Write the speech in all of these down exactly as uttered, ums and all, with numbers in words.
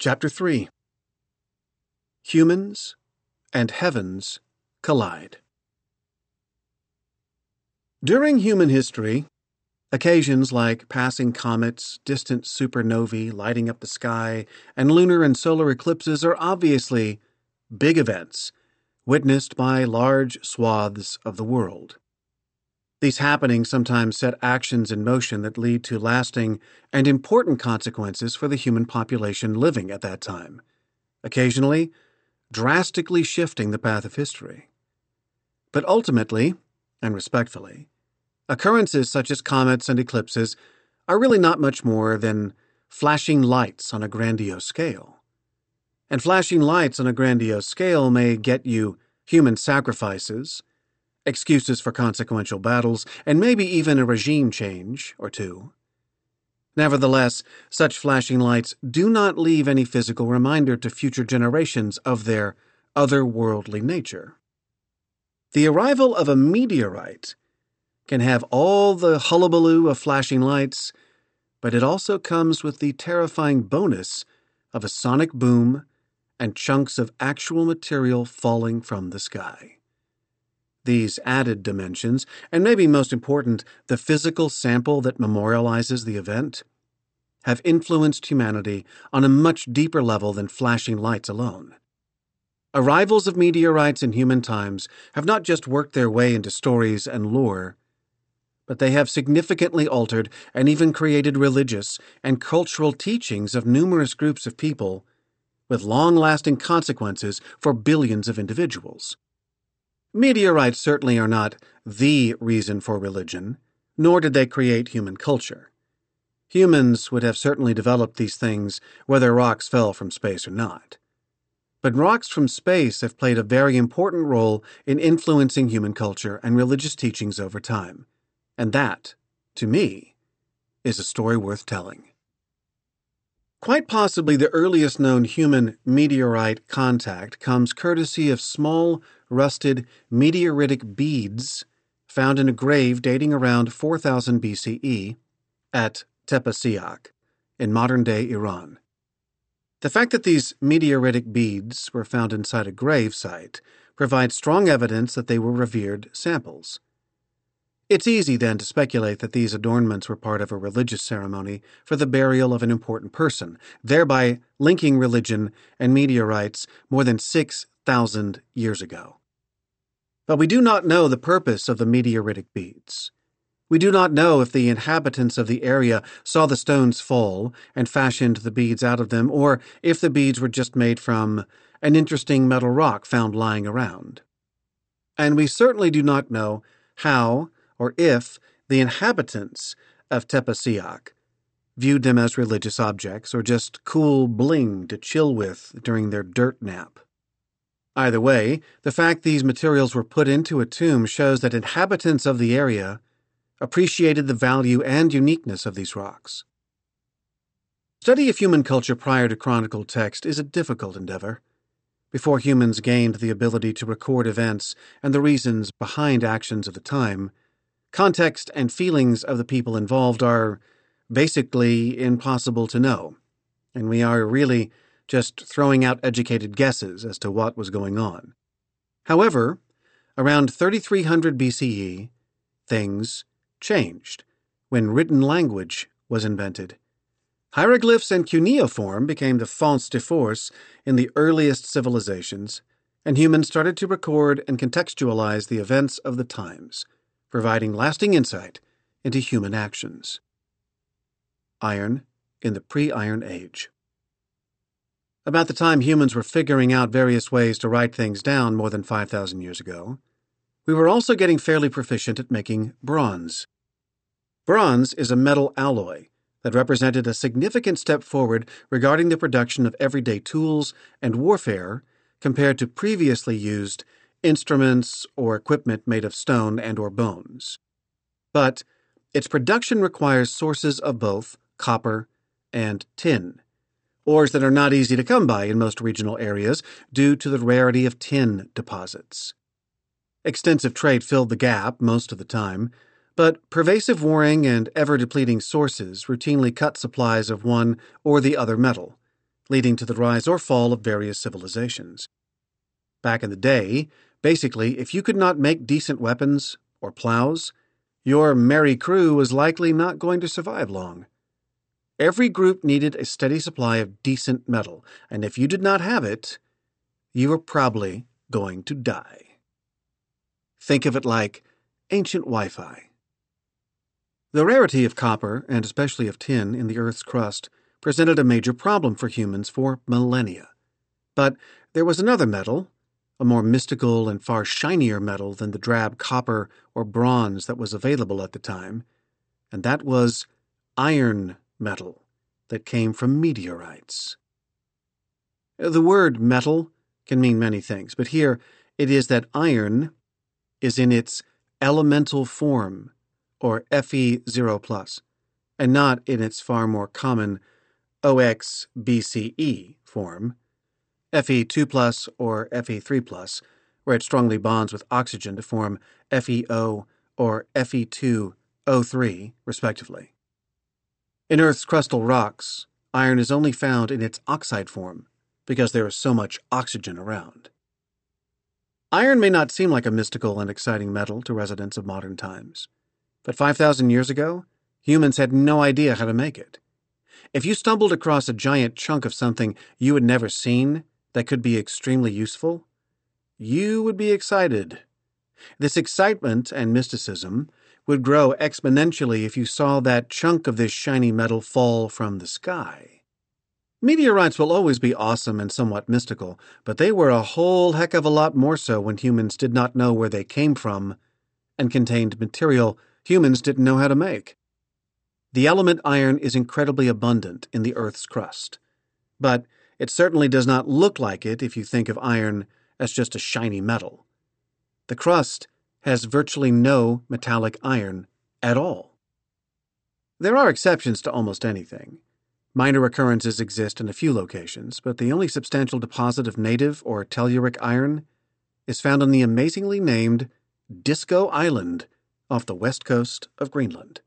Chapter three. Humans and Heavens Collide. During human history, occasions like passing comets, distant supernovae lighting up the sky, and lunar and solar eclipses are obviously big events witnessed by large swaths of the world. These happenings sometimes set actions in motion that lead to lasting and important consequences for the human population living at that time, occasionally drastically shifting the path of history. But ultimately, and respectfully, occurrences such as comets and eclipses are really not much more than flashing lights on a grandiose scale. And flashing lights on a grandiose scale may get you human sacrifices, excuses for consequential battles, and maybe even a regime change or two. Nevertheless, such flashing lights do not leave any physical reminder to future generations of their otherworldly nature. The arrival of a meteorite can have all the hullabaloo of flashing lights, but it also comes with the terrifying bonus of a sonic boom and chunks of actual material falling from the sky. These added dimensions, and maybe most important, the physical sample that memorializes the event, have influenced humanity on a much deeper level than flashing lights alone. Arrivals of meteorites in human times have not just worked their way into stories and lore, but they have significantly altered and even created religious and cultural teachings of numerous groups of people, with long-lasting consequences for billions of individuals. Meteorites certainly are not the reason for religion, nor did they create human culture. Humans would have certainly developed these things whether rocks fell from space or not. But rocks from space have played a very important role in influencing human culture and religious teachings over time. And that, to me, is a story worth telling. Quite possibly the earliest known human meteorite contact comes courtesy of small, rusted meteoritic beads found in a grave dating around four thousand B C E at Tepasiak in modern-day Iran. The fact that these meteoritic beads were found inside a grave site provides strong evidence that they were revered samples. It's easy, then, to speculate that these adornments were part of a religious ceremony for the burial of an important person, thereby linking religion and meteorites more than six thousand years ago. But we do not know the purpose of the meteoritic beads. We do not know if the inhabitants of the area saw the stones fall and fashioned the beads out of them, or if the beads were just made from an interesting metal rock found lying around. And we certainly do not know how or if the inhabitants of Tepasiak viewed them as religious objects or just cool bling to chill with during their dirt nap. Either way, the fact these materials were put into a tomb shows that inhabitants of the area appreciated the value and uniqueness of these rocks. Study of human culture prior to chronicled text is a difficult endeavor. Before humans gained the ability to record events and the reasons behind actions of the time, context and feelings of the people involved are basically impossible to know, and we are really just throwing out educated guesses as to what was going on. However, around thirty-three hundred B C E, things changed when written language was invented. Hieroglyphs and cuneiform became the fontes de force in the earliest civilizations, and humans started to record and contextualize the events of the times, providing lasting insight into human actions. Iron in the pre-Iron Age. About the time humans were figuring out various ways to write things down more than five thousand years ago, we were also getting fairly proficient at making bronze. Bronze is a metal alloy that represented a significant step forward regarding the production of everyday tools and warfare compared to previously used instruments or equipment made of stone and or bones. But its production requires sources of both copper and tin, ores that are not easy to come by in most regional areas due to the rarity of tin deposits. Extensive trade filled the gap most of the time, but pervasive warring and ever-depleting sources routinely cut supplies of one or the other metal, leading to the rise or fall of various civilizations. Back in the day, basically, if you could not make decent weapons or plows, your merry crew was likely not going to survive long. Every group needed a steady supply of decent metal, and if you did not have it, you were probably going to die. Think of it like ancient Wi-Fi. The rarity of copper, and especially of tin, in the Earth's crust presented a major problem for humans for millennia. But there was another metal, a more mystical and far shinier metal than the drab copper or bronze that was available at the time, and that was iron metal that came from meteorites. The word metal can mean many things, but here it is that iron is in its elemental form, or F E zero plus, and not in its far more common O X B C E form, F E two plus or F E three plus, where it strongly bonds with oxygen to form F E O or F E two O three, respectively. In Earth's crustal rocks, iron is only found in its oxide form because there is so much oxygen around. Iron may not seem like a mystical and exciting metal to residents of modern times, but five thousand years ago, humans had no idea how to make it. If you stumbled across a giant chunk of something you had never seen that could be extremely useful, you would be excited. This excitement and mysticism would grow exponentially if you saw that chunk of this shiny metal fall from the sky. Meteorites will always be awesome and somewhat mystical, but they were a whole heck of a lot more so when humans did not know where they came from and contained material humans didn't know how to make. The element iron is incredibly abundant in the Earth's crust, but it certainly does not look like it if you think of iron as just a shiny metal. The crust has virtually no metallic iron at all. There are exceptions to almost anything. Minor occurrences exist in a few locations, but the only substantial deposit of native or telluric iron is found on the amazingly named Disco Island off the west coast of Greenland.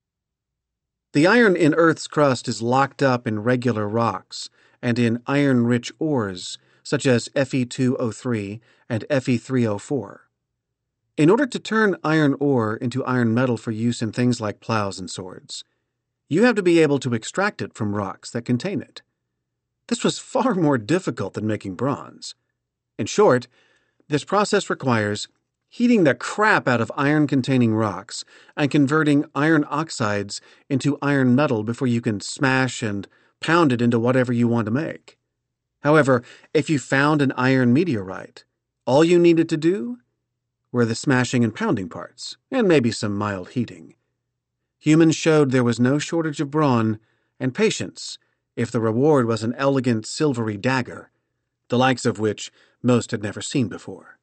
The iron in Earth's crust is locked up in regular rocks and in iron-rich ores such as F E two O three and F E three O four. In order to turn iron ore into iron metal for use in things like plows and swords, you have to be able to extract it from rocks that contain it. This was far more difficult than making bronze. In short, this process requires heating the crap out of iron-containing rocks and converting iron oxides into iron metal before you can smash and pound it into whatever you want to make. However, if you found an iron meteorite, all you needed to do were the smashing and pounding parts, and maybe some mild heating. Humans showed there was no shortage of brawn and patience if the reward was an elegant silvery dagger, the likes of which most had never seen before.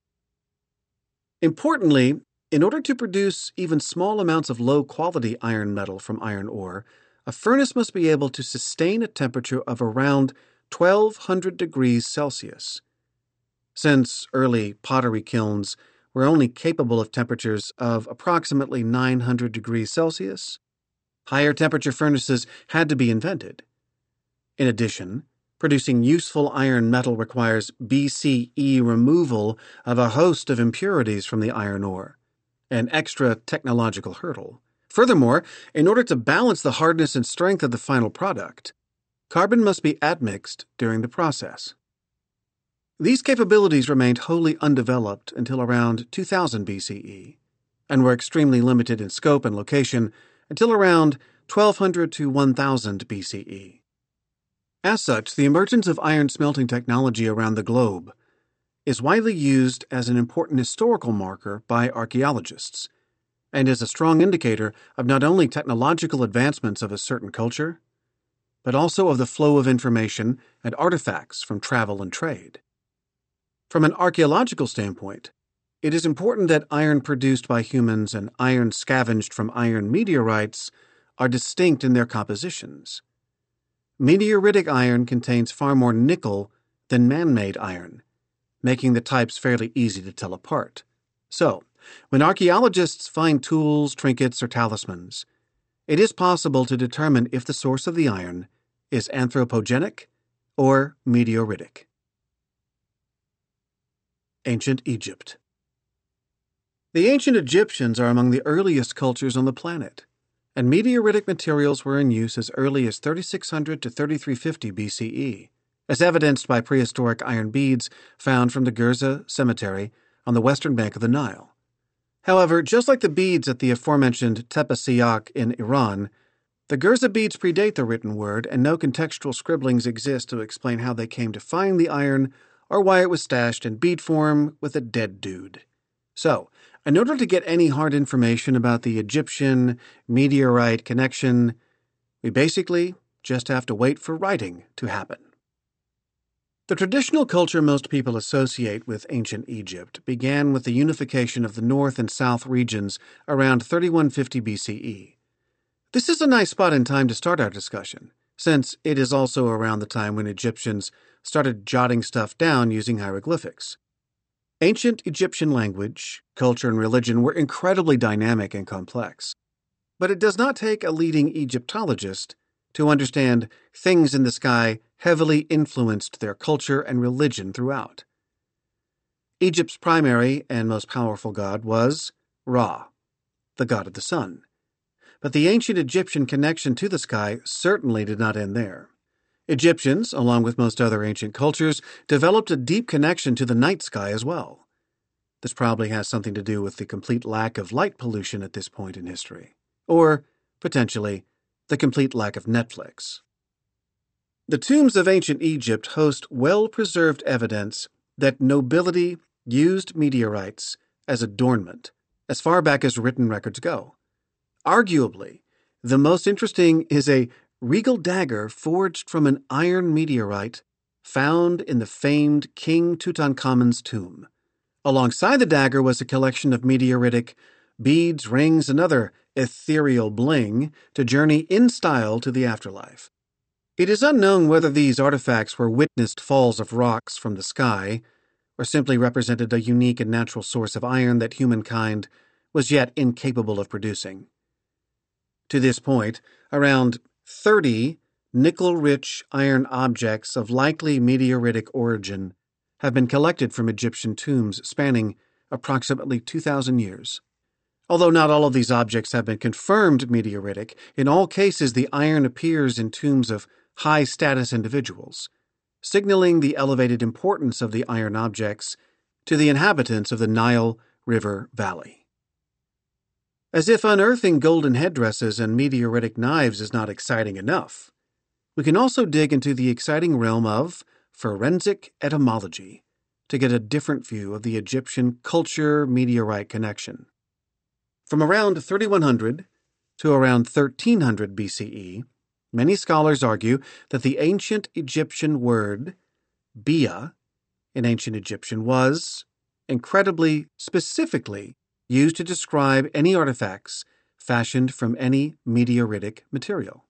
Importantly, in order to produce even small amounts of low-quality iron metal from iron ore, a furnace must be able to sustain a temperature of around twelve hundred degrees Celsius. Since early pottery kilns were only capable of temperatures of approximately nine hundred degrees Celsius, higher temperature furnaces had to be invented. In addition, producing useful iron metal requires B C E removal of a host of impurities from the iron ore, an extra technological hurdle. Furthermore, in order to balance the hardness and strength of the final product, carbon must be admixed during the process. These capabilities remained wholly undeveloped until around two thousand B C E, and were extremely limited in scope and location until around twelve hundred to one thousand B C E. As such, the emergence of iron smelting technology around the globe is widely used as an important historical marker by archaeologists, and is a strong indicator of not only technological advancements of a certain culture, but also of the flow of information and artifacts from travel and trade. From an archaeological standpoint, it is important that iron produced by humans and iron scavenged from iron meteorites are distinct in their compositions. Meteoritic iron contains far more nickel than man-made iron, making the types fairly easy to tell apart. So, when archaeologists find tools, trinkets, or talismans, it is possible to determine if the source of the iron is anthropogenic or meteoritic. Ancient Egypt. The ancient Egyptians are among the earliest cultures on the planet, and meteoritic materials were in use as early as thirty-six hundred to thirty-three fifty B C E, as evidenced by prehistoric iron beads found from the Gerza cemetery on the western bank of the Nile. However, just like the beads at the aforementioned Tepe Siak in Iran, the Gerza beads predate the written word, and no contextual scribblings exist to explain how they came to find the iron or why it was stashed in bead form with a dead dude. So, in order to get any hard information about the Egyptian meteorite connection, we basically just have to wait for writing to happen. The traditional culture most people associate with ancient Egypt began with the unification of the north and south regions around thirty-one fifty B C E. This is a nice spot in time to start our discussion, since it is also around the time when Egyptians started jotting stuff down using hieroglyphics. Ancient Egyptian language, culture, and religion were incredibly dynamic and complex. But it does not take a leading Egyptologist to understand things in the sky heavily influenced their culture and religion throughout. Egypt's primary and most powerful god was Ra, the god of the sun. But the ancient Egyptian connection to the sky certainly did not end there. Egyptians, along with most other ancient cultures, developed a deep connection to the night sky as well. This probably has something to do with the complete lack of light pollution at this point in history. Or, potentially, the complete lack of Netflix. The tombs of ancient Egypt host well-preserved evidence that nobility used meteorites as adornment, as far back as written records go. Arguably, the most interesting is a regal dagger forged from an iron meteorite found in the famed King Tutankhamun's tomb. Alongside the dagger was a collection of meteoritic beads, rings, and other ethereal bling to journey in style to the afterlife. It is unknown whether these artifacts were witnessed falls of rocks from the sky, or simply represented a unique and natural source of iron that humankind was yet incapable of producing. To this point, around thirty nickel-rich iron objects of likely meteoritic origin have been collected from Egyptian tombs spanning approximately two thousand years. Although not all of these objects have been confirmed meteoritic, in all cases the iron appears in tombs of high-status individuals, signaling the elevated importance of the iron objects to the inhabitants of the Nile River Valley. As if unearthing golden headdresses and meteoritic knives is not exciting enough, we can also dig into the exciting realm of forensic etymology to get a different view of the Egyptian culture-meteorite connection. From around thirty-one hundred to around thirteen hundred B C E, many scholars argue that the ancient Egyptian word bia in ancient Egyptian was, incredibly specifically, used to describe any artifacts fashioned from any meteoritic material.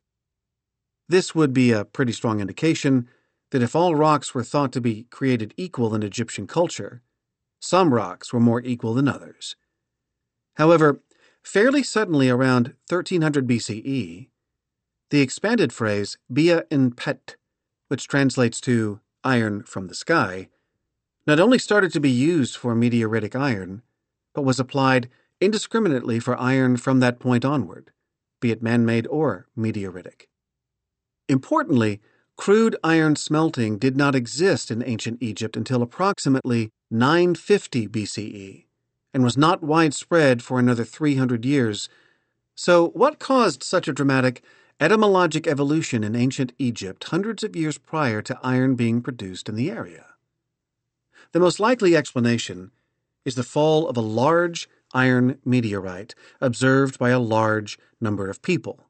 This would be a pretty strong indication that if all rocks were thought to be created equal in Egyptian culture, some rocks were more equal than others. However, fairly suddenly around thirteen hundred B C E, the expanded phrase bia in pet, which translates to iron from the sky, not only started to be used for meteoritic iron, but was applied indiscriminately for iron from that point onward, be it man-made or meteoritic. Importantly, crude iron smelting did not exist in ancient Egypt until approximately nine fifty B C E, and was not widespread for another three hundred years. So what caused such a dramatic etymologic evolution in ancient Egypt hundreds of years prior to iron being produced in the area? The most likely explanation is the fall of a large iron meteorite observed by a large number of people.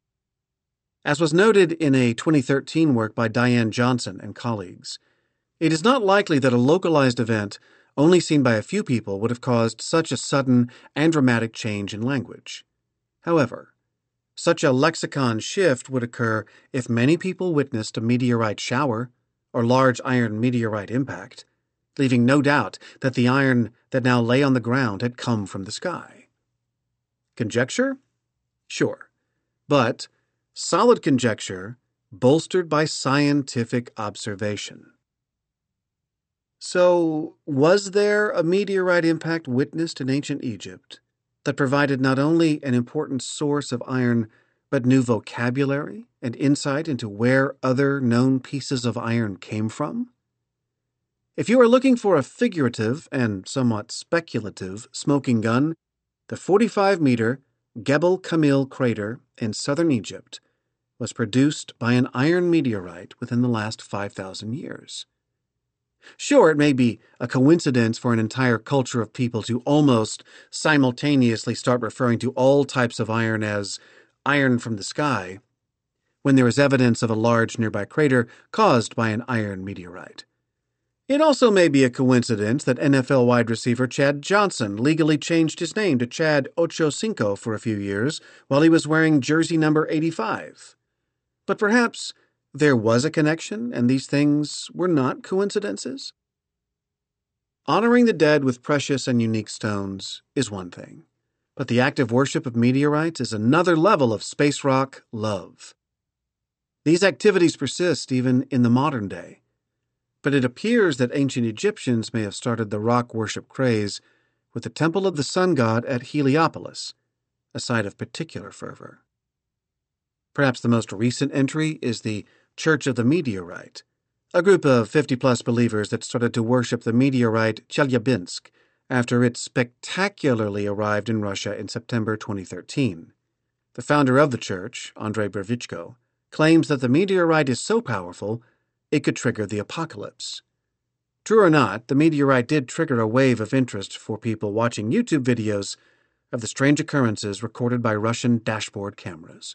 As was noted in a twenty thirteen work by Diane Johnson and colleagues, it is not likely that a localized event only seen by a few people would have caused such a sudden and dramatic change in language. However, such a lexicon shift would occur if many people witnessed a meteorite shower or large iron meteorite impact, leaving no doubt that the iron that now lay on the ground had come from the sky. Conjecture? Sure. But solid conjecture bolstered by scientific observation. So, was there a meteorite impact witnessed in ancient Egypt that provided not only an important source of iron, but new vocabulary and insight into where other known pieces of iron came from? If you are looking for a figurative and somewhat speculative smoking gun, the forty-five meter Gebel Kamil crater in southern Egypt was produced by an iron meteorite within the last five thousand years. Sure, it may be a coincidence for an entire culture of people to almost simultaneously start referring to all types of iron as iron from the sky, when there is evidence of a large nearby crater caused by an iron meteorite. It also may be a coincidence that N F L wide receiver Chad Johnson legally changed his name to Chad Ochocinco for a few years while he was wearing jersey number eighty-five. But perhaps there was a connection, and these things were not coincidences? Honoring the dead with precious and unique stones is one thing, but the active worship of meteorites is another level of space rock love. These activities persist even in the modern day, but it appears that ancient Egyptians may have started the rock worship craze with the temple of the sun god at Heliopolis, a site of particular fervor. Perhaps the most recent entry is the Church of the Meteorite, a group of fifty-plus believers that started to worship the meteorite Chelyabinsk after it spectacularly arrived in Russia in September twenty thirteen. The founder of the church, Andrei Bervichko, claims that the meteorite is so powerful it could trigger the apocalypse. True or not, the meteorite did trigger a wave of interest for people watching YouTube videos of the strange occurrences recorded by Russian dashboard cameras.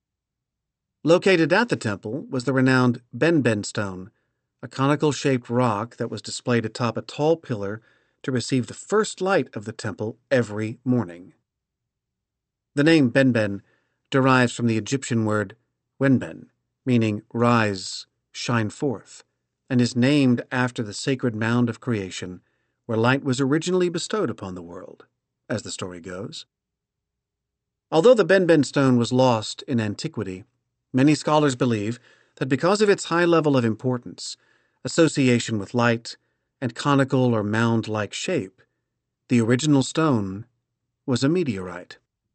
Located at the temple was the renowned Benben stone, a conical-shaped rock that was displayed atop a tall pillar to receive the first light of the temple every morning. The name Benben derives from the Egyptian word wenben, meaning rise, shine forth, and is named after the sacred mound of creation where light was originally bestowed upon the world, as the story goes. Although the Benben stone was lost in antiquity, many scholars believe that because of its high level of importance, association with light, and conical or mound-like shape, the original stone was a meteorite.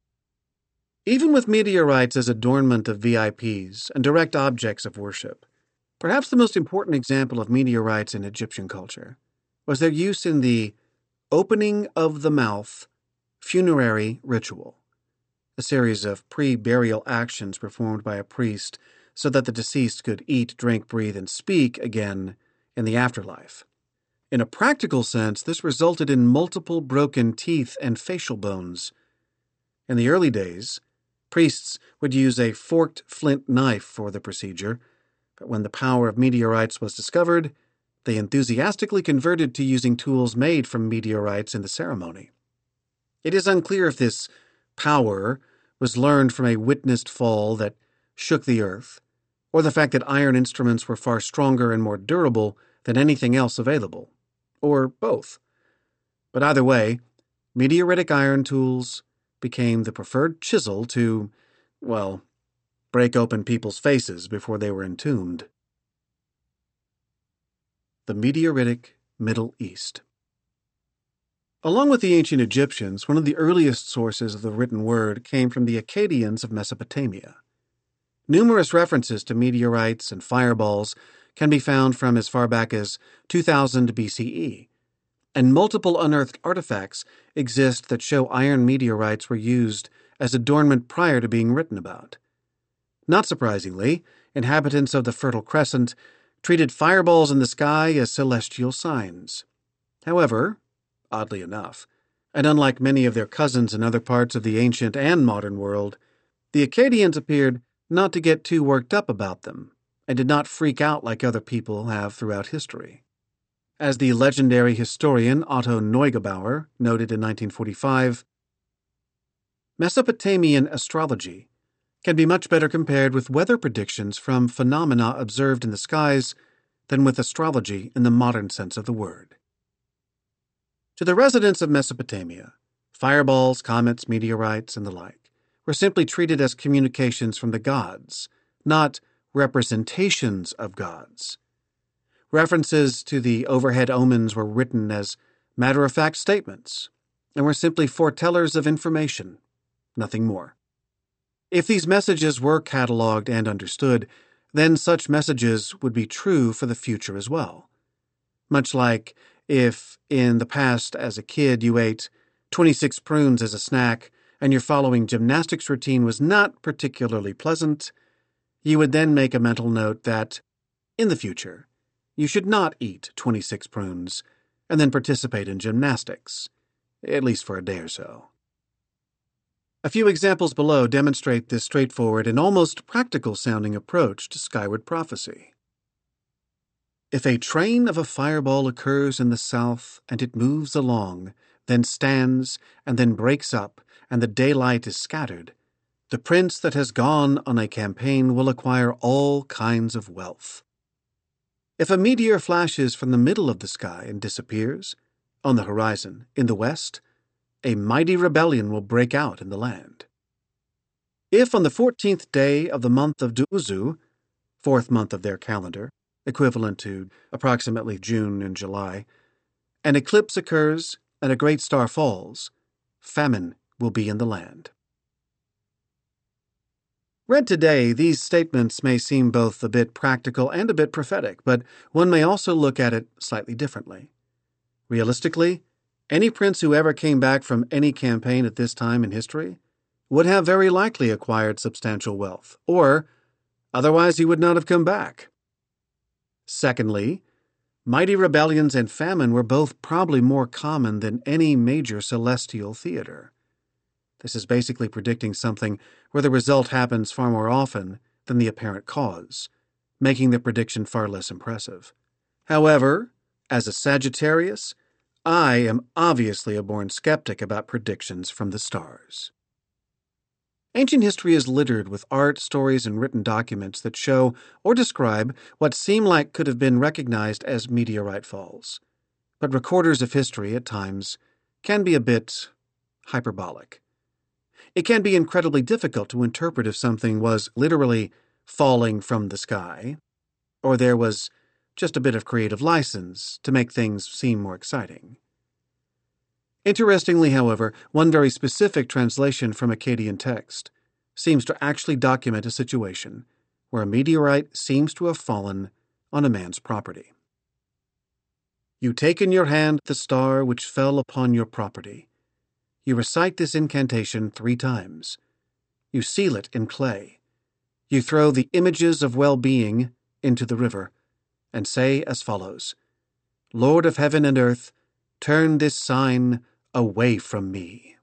Even with meteorites as adornment of V I Ps and direct objects of worship, perhaps the most important example of meteorites in Egyptian culture was their use in the opening of the mouth funerary ritual, a series of pre-burial actions performed by a priest so that the deceased could eat, drink, breathe, and speak again in the afterlife. In a practical sense, this resulted in multiple broken teeth and facial bones. In the early days, priests would use a forked flint knife for the procedure, but when the power of meteorites was discovered, they enthusiastically converted to using tools made from meteorites in the ceremony. It is unclear if this power was learned from a witnessed fall that shook the earth, or the fact that iron instruments were far stronger and more durable than anything else available, or both. But either way, meteoritic iron tools became the preferred chisel to, well, break open people's faces before they were entombed. The Meteoritic Middle East. Along with the ancient Egyptians, one of the earliest sources of the written word came from the Akkadians of Mesopotamia. Numerous references to meteorites and fireballs can be found from as far back as two thousand B C E, and multiple unearthed artifacts exist that show iron meteorites were used as adornment prior to being written about. Not surprisingly, inhabitants of the Fertile Crescent treated fireballs in the sky as celestial signs. However, oddly enough, and unlike many of their cousins in other parts of the ancient and modern world, the Akkadians appeared not to get too worked up about them, and did not freak out like other people have throughout history. As the legendary historian Otto Neugebauer noted in nineteen forty-five, Mesopotamian astrology can be much better compared with weather predictions from phenomena observed in the skies than with astrology in the modern sense of the word. To the residents of Mesopotamia, fireballs, comets, meteorites, and the like were simply treated as communications from the gods, not representations of gods. References to the overhead omens were written as matter-of-fact statements and were simply foretellers of information, nothing more. If these messages were cataloged and understood, then such messages would be true for the future as well. Much like if, in the past as a kid, you ate twenty-six prunes as a snack and your following gymnastics routine was not particularly pleasant, you would then make a mental note that, in the future, you should not eat twenty-six prunes and then participate in gymnastics, at least for a day or so. A few examples below demonstrate this straightforward and almost practical-sounding approach to skyward prophecy. If a train of a fireball occurs in the south and it moves along, then stands and then breaks up, and the daylight is scattered, the prince that has gone on a campaign will acquire all kinds of wealth. If a meteor flashes from the middle of the sky and disappears, on the horizon, in the west, a mighty rebellion will break out in the land. If on the fourteenth day of the month of Duzu, fourth month of their calendar, equivalent to approximately June and July, an eclipse occurs and a great star falls, famine will be in the land. Read today, these statements may seem both a bit practical and a bit prophetic, but one may also look at it slightly differently. Realistically, any prince who ever came back from any campaign at this time in history would have very likely acquired substantial wealth, or otherwise he would not have come back. Secondly, mighty rebellions and famine were both probably more common than any major celestial theater. This is basically predicting something where the result happens far more often than the apparent cause, making the prediction far less impressive. However, as a Sagittarius, I am obviously a born skeptic about predictions from the stars. Ancient history is littered with art, stories, and written documents that show or describe what seem like could have been recognized as meteorite falls. But recorders of history, at times, can be a bit hyperbolic. It can be incredibly difficult to interpret if something was literally falling from the sky, or there was just a bit of creative license to make things seem more exciting. Interestingly, however, one very specific translation from Akkadian text seems to actually document a situation where a meteorite seems to have fallen on a man's property. You take in your hand the star which fell upon your property. You recite this incantation three times. You seal it in clay. You throw the images of well-being into the river, and say as follows, Lord of heaven and earth, turn this sign away from me.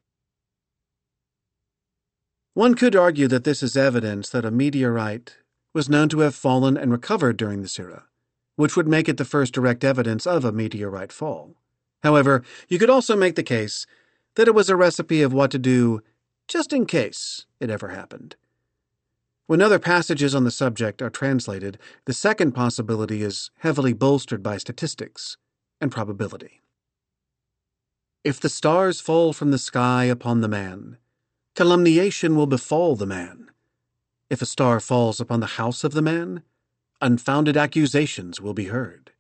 One could argue that this is evidence that a meteorite was known to have fallen and recovered during this era, which would make it the first direct evidence of a meteorite fall. However, you could also make the case that it was a recipe of what to do just in case it ever happened. When other passages on the subject are translated, the second possibility is heavily bolstered by statistics and probability. If the stars fall from the sky upon the man, calumniation will befall the man. If a star falls upon the house of the man, unfounded accusations will be heard.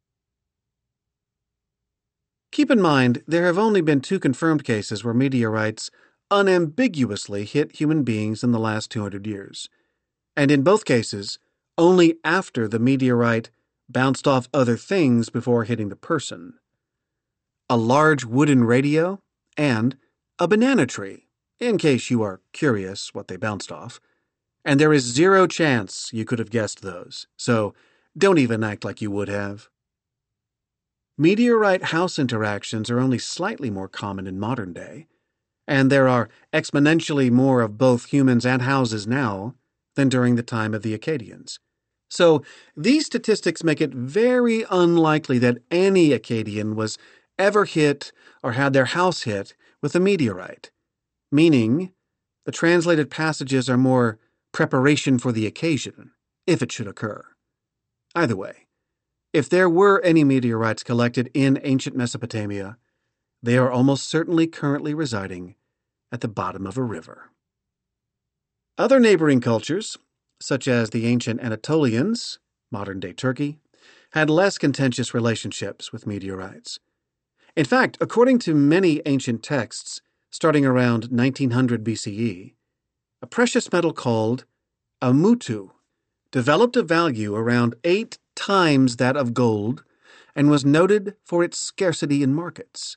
Keep in mind, there have only been two confirmed cases where meteorites unambiguously hit human beings in the last two hundred years. And in both cases, only after the meteorite bounced off other things before hitting the person. A large wooden radio and a banana tree, in case you are curious what they bounced off. And there is zero chance you could have guessed those, so don't even act like you would have. Meteorite house interactions are only slightly more common in modern day, and there are exponentially more of both humans and houses now than during the time of the Akkadians. So these statistics make it very unlikely that any Akkadian was ever hit or had their house hit with a meteorite, meaning the translated passages are more preparation for the occasion, if it should occur. Either way, if there were any meteorites collected in ancient Mesopotamia, they are almost certainly currently residing at the bottom of a river. Other neighboring cultures, such as the ancient Anatolians, modern-day Turkey, had less contentious relationships with meteorites. In fact, according to many ancient texts, starting around nineteen hundred B C E, a precious metal called a mutu developed a value around eight times that of gold and was noted for its scarcity in markets.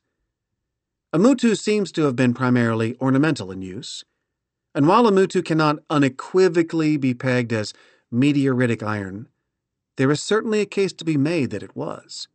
A mutu seems to have been primarily ornamental in use, and while a mutu cannot unequivocally be pegged as meteoritic iron, there is certainly a case to be made that it was.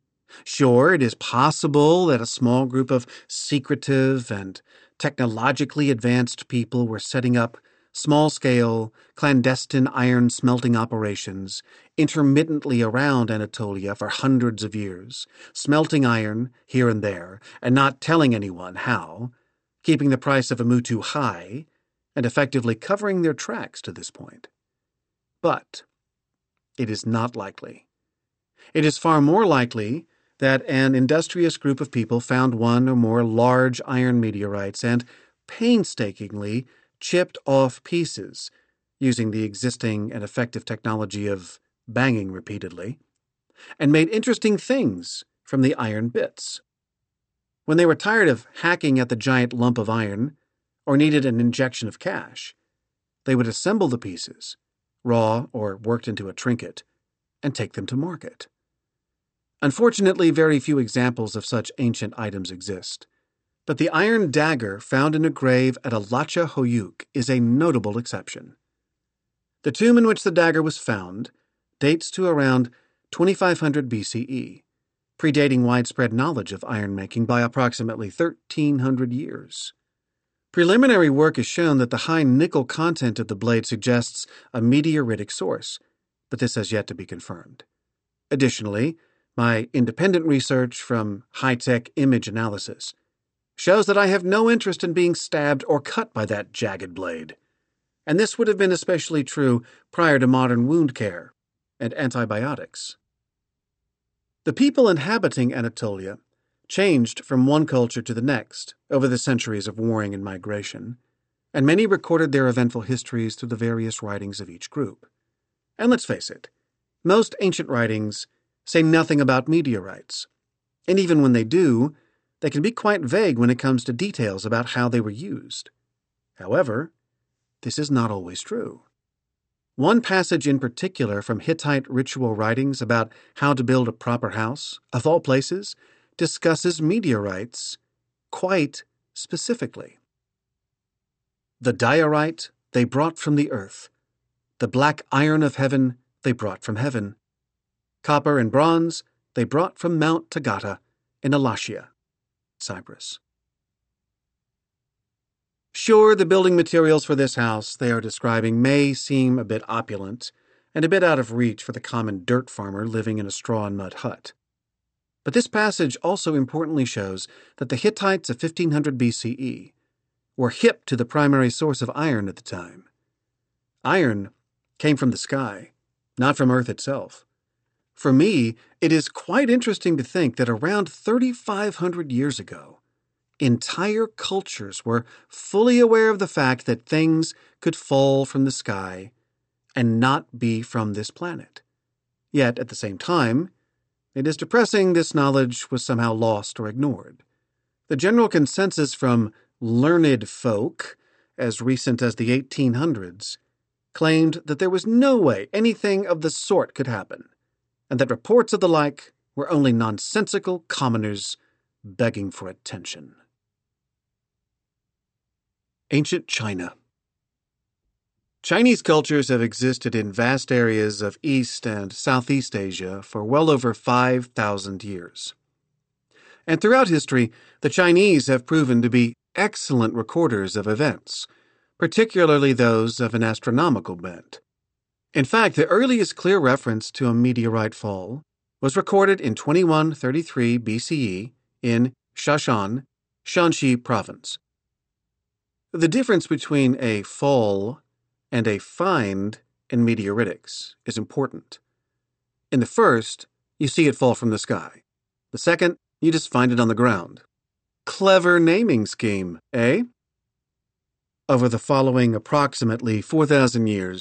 Sure, it is possible that a small group of secretive and technologically advanced people were setting up small-scale, clandestine iron smelting operations intermittently around Anatolia for hundreds of years, smelting iron here and there and not telling anyone how, keeping the price of a mutu high, and effectively covering their tracks to this point. But it is not likely. It is far more likely that an industrious group of people found one or more large iron meteorites and painstakingly chipped off pieces, using the existing and effective technology of banging repeatedly, and made interesting things from the iron bits. When they were tired of hacking at the giant lump of iron, or needed an injection of cash, they would assemble the pieces, raw or worked into a trinket, and take them to market. Unfortunately, very few examples of such ancient items exist, but the iron dagger found in a grave at Alacha Hoyuk is a notable exception. The tomb in which the dagger was found dates to around twenty-five hundred B C E, predating widespread knowledge of iron-making by approximately thirteen hundred years. Preliminary work has shown that the high nickel content of the blade suggests a meteoritic source, but this has yet to be confirmed. Additionally, my independent research from high-tech image analysis shows that I have no interest in being stabbed or cut by that jagged blade, and this would have been especially true prior to modern wound care and antibiotics. The people inhabiting Anatolia changed from one culture to the next over the centuries of warring and migration, and many recorded their eventful histories through the various writings of each group. And let's face it, most ancient writings say nothing about meteorites, and even when they do, they can be quite vague when it comes to details about how they were used. However, this is not always true. One passage in particular from Hittite ritual writings about how to build a proper house, of all places, discusses meteorites quite specifically. The diorite they brought from the earth, the black iron of heaven they brought from heaven, copper and bronze they brought from Mount Tagata in Alashia, Cyprus. Sure, the building materials for this house they are describing may seem a bit opulent and a bit out of reach for the common dirt farmer living in a straw and mud hut. But this passage also importantly shows that the Hittites of fifteen hundred B C E were hip to the primary source of iron at the time. Iron came from the sky, not from Earth itself. For me, it is quite interesting to think that around thirty-five hundred years ago, entire cultures were fully aware of the fact that things could fall from the sky and not be from this planet. Yet, at the same time, it is depressing this knowledge was somehow lost or ignored. The general consensus from learned folk, as recent as the eighteen hundreds, claimed that there was no way anything of the sort could happen, and that reports of the like were only nonsensical commoners begging for attention. Ancient China. Chinese cultures have existed in vast areas of East and Southeast Asia for well over five thousand years. And throughout history, the Chinese have proven to be excellent recorders of events, particularly those of an astronomical bent. In fact, the earliest clear reference to a meteorite fall was recorded in twenty-one thirty-three B C E in Shashan, Shanxi Province. The difference between a fall and a find in meteoritics is important. In the first, you see it fall from the sky. The second, you just find it on the ground. Clever naming scheme, eh? Over the following approximately four thousand years,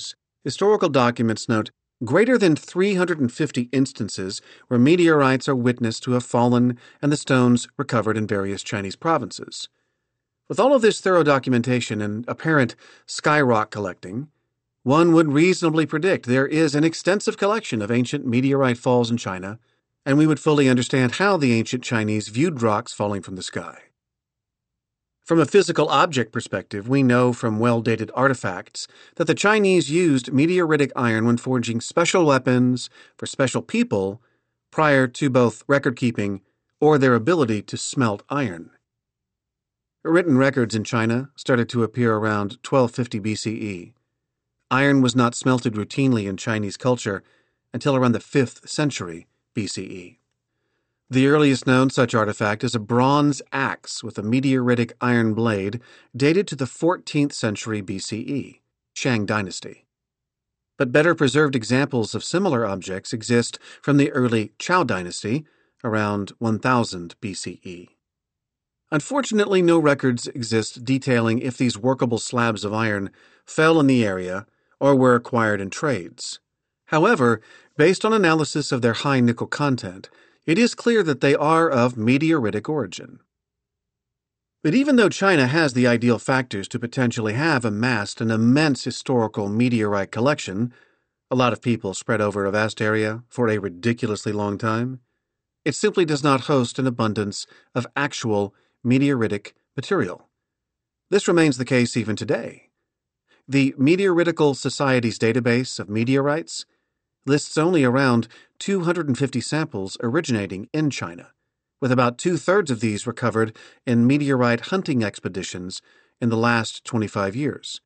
Historical documents note greater than three hundred fifty instances where meteorites are witnessed to have fallen and the stones recovered in various Chinese provinces. With all of this thorough documentation and apparent skyrock collecting, one would reasonably predict there is an extensive collection of ancient meteorite falls in China, and we would fully understand how the ancient Chinese viewed rocks falling from the sky. From a physical object perspective, we know from well-dated artifacts that the Chinese used meteoritic iron when forging special weapons for special people prior to both record-keeping or their ability to smelt iron. Written records in China started to appear around twelve fifty B C E. Iron was not smelted routinely in Chinese culture until around the fifth century B C E. The earliest known such artifact is a bronze axe with a meteoritic iron blade dated to the fourteenth century B C E, Shang Dynasty. But better preserved examples of similar objects exist from the early Zhou Dynasty, around one thousand B C E. Unfortunately, no records exist detailing if these workable slabs of iron fell in the area or were acquired in trades. However, based on analysis of their high nickel content, it is clear that they are of meteoritic origin. But even though China has the ideal factors to potentially have amassed an immense historical meteorite collection, a lot of people spread over a vast area for a ridiculously long time, it simply does not host an abundance of actual meteoritic material. This remains the case even today. The Meteoritical Society's database of meteorites lists only around two hundred fifty samples originating in China, with about two-thirds of these recovered in meteorite hunting expeditions in the last twenty-five years.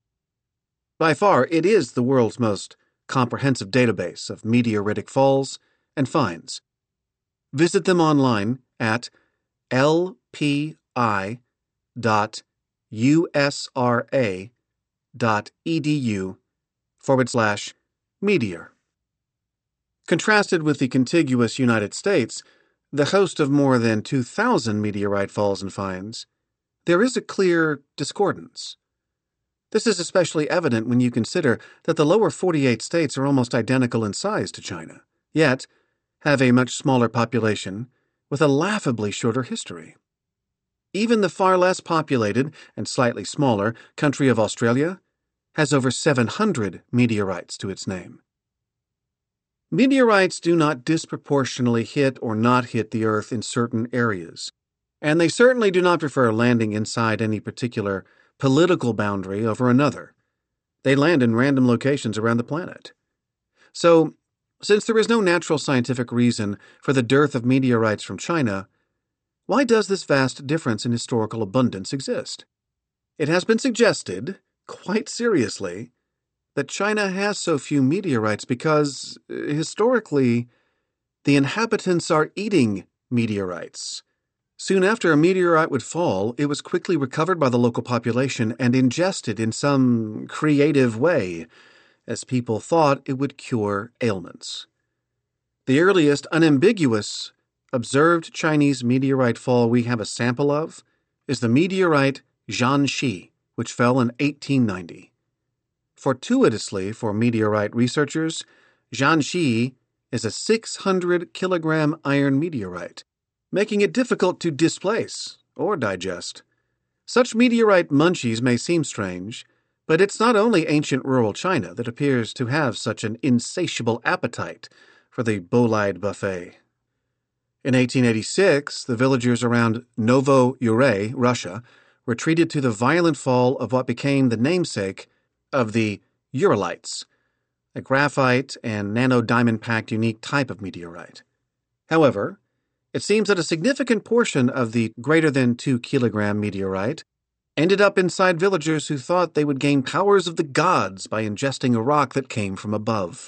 By far, it is the world's most comprehensive database of meteoritic falls and finds. Visit them online at lpi.usra.edu forward slash meteor. Contrasted with the contiguous United States, the host of more than two thousand meteorite falls and finds, there is a clear discordance. This is especially evident when you consider that the lower forty-eight states are almost identical in size to China, yet have a much smaller population with a laughably shorter history. Even the far less populated and slightly smaller country of Australia has over seven hundred meteorites to its name. Meteorites do not disproportionately hit or not hit the Earth in certain areas, and they certainly do not prefer landing inside any particular political boundary over another. They land in random locations around the planet. So, since there is no natural scientific reason for the dearth of meteorites from China, why does this vast difference in historical abundance exist? It has been suggested, quite seriously, that China has so few meteorites because, historically, the inhabitants are eating meteorites. Soon after a meteorite would fall, it was quickly recovered by the local population and ingested in some creative way, as people thought it would cure ailments. The earliest unambiguous observed Chinese meteorite fall we have a sample of is the meteorite Jianxi, which fell in eighteen ninety. Fortuitously for meteorite researchers, Jianxi is a six hundred kilogram iron meteorite, making it difficult to displace or digest. Such meteorite munchies may seem strange, but it's not only ancient rural China that appears to have such an insatiable appetite for the bolide buffet. In eighteen eighty-six, the villagers around Novo-Uray, Russia, were treated to the violent fall of what became the namesake of the Uralites, a graphite and nanodiamond-packed unique type of meteorite. However, it seems that a significant portion of the greater than two kilogram meteorite ended up inside villagers who thought they would gain powers of the gods by ingesting a rock that came from above.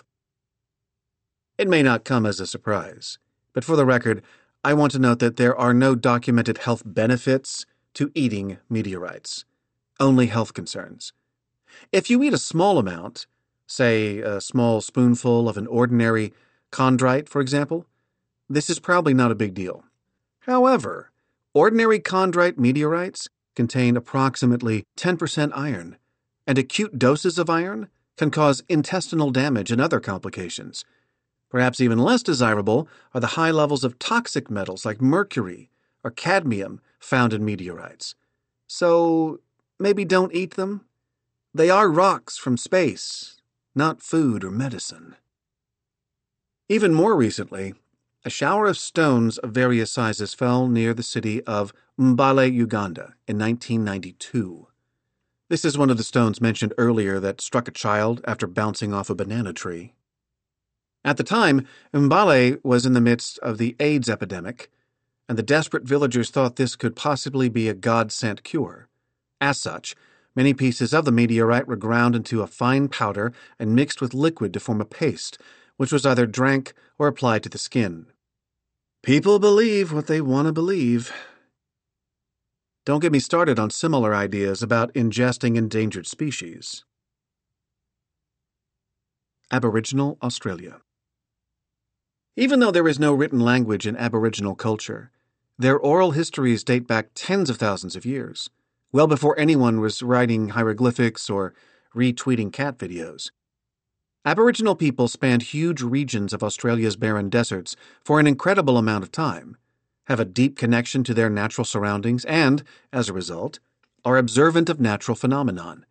It may not come as a surprise, but for the record, I want to note that there are no documented health benefits to eating meteorites, only health concerns. If you eat a small amount, say a small spoonful of an ordinary chondrite, for example, this is probably not a big deal. However, ordinary chondrite meteorites contain approximately ten percent iron, and acute doses of iron can cause intestinal damage and other complications. Perhaps even less desirable are the high levels of toxic metals like mercury or cadmium found in meteorites. So, maybe don't eat them? They are rocks from space, not food or medicine. Even more recently, a shower of stones of various sizes fell near the city of Mbale, Uganda, in nineteen ninety-two. This is one of the stones mentioned earlier that struck a child after bouncing off a banana tree. At the time, Mbale was in the midst of the AIDS epidemic, and the desperate villagers thought this could possibly be a God-sent cure. As such, many pieces of the meteorite were ground into a fine powder and mixed with liquid to form a paste, which was either drank or applied to the skin. People believe what they want to believe. Don't get me started on similar ideas about ingesting endangered species. Aboriginal Australia. Even though there is no written language in Aboriginal culture, their oral histories date back tens of thousands of years, well before anyone was writing hieroglyphics or retweeting cat videos. Aboriginal people spanned huge regions of Australia's barren deserts for an incredible amount of time, have a deep connection to their natural surroundings, and, as a result, are observant of natural phenomenon.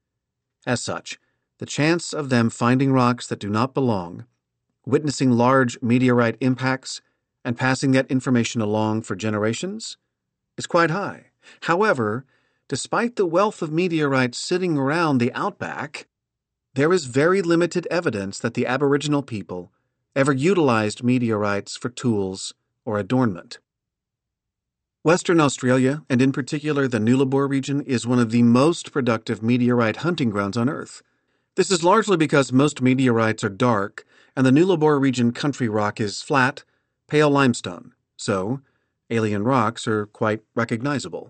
As such, the chance of them finding rocks that do not belong, witnessing large meteorite impacts, and passing that information along for generations is quite high. However, despite the wealth of meteorites sitting around the outback, there is very limited evidence that the Aboriginal people ever utilized meteorites for tools or adornment. Western Australia, and in particular the Nullarbor region, is one of the most productive meteorite hunting grounds on Earth. This is largely because most meteorites are dark, and the Nullarbor region country rock is flat, pale limestone, so alien rocks are quite recognizable.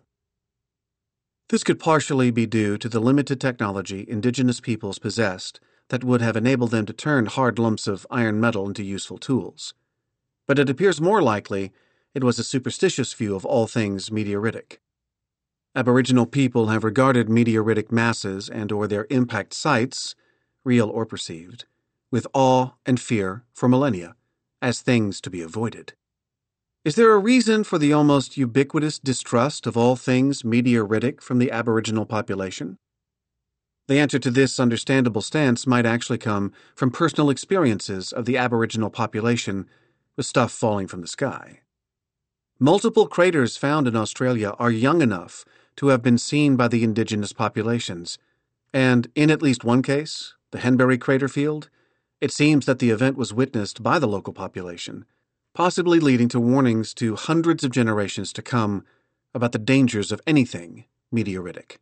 This could partially be due to the limited technology Indigenous peoples possessed that would have enabled them to turn hard lumps of iron metal into useful tools. But it appears more likely it was a superstitious view of all things meteoritic. Aboriginal people have regarded meteoritic masses and or their impact sites, real or perceived, with awe and fear for millennia, as things to be avoided. Is there a reason for the almost ubiquitous distrust of all things meteoritic from the Aboriginal population? The answer to this understandable stance might actually come from personal experiences of the Aboriginal population with stuff falling from the sky. Multiple craters found in Australia are young enough to have been seen by the indigenous populations, and in at least one case, the Henbury crater field, it seems that the event was witnessed by the local population, possibly leading to warnings to hundreds of generations to come about the dangers of anything meteoritic.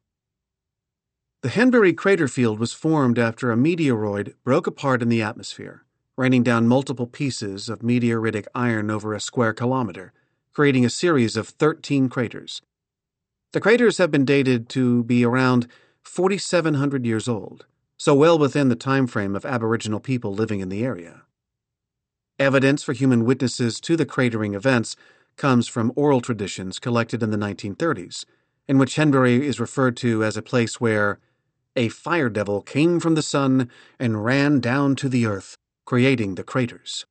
The Henbury crater field was formed after a meteoroid broke apart in the atmosphere, raining down multiple pieces of meteoritic iron over a square kilometer, creating a series of thirteen craters. The craters have been dated to be around forty-seven hundred years old, so well within the time frame of Aboriginal people living in the area. Evidence for human witnesses to the cratering events comes from oral traditions collected in the nineteen thirties, in which Henbury is referred to as a place where a fire devil came from the sun and ran down to the earth, creating the craters.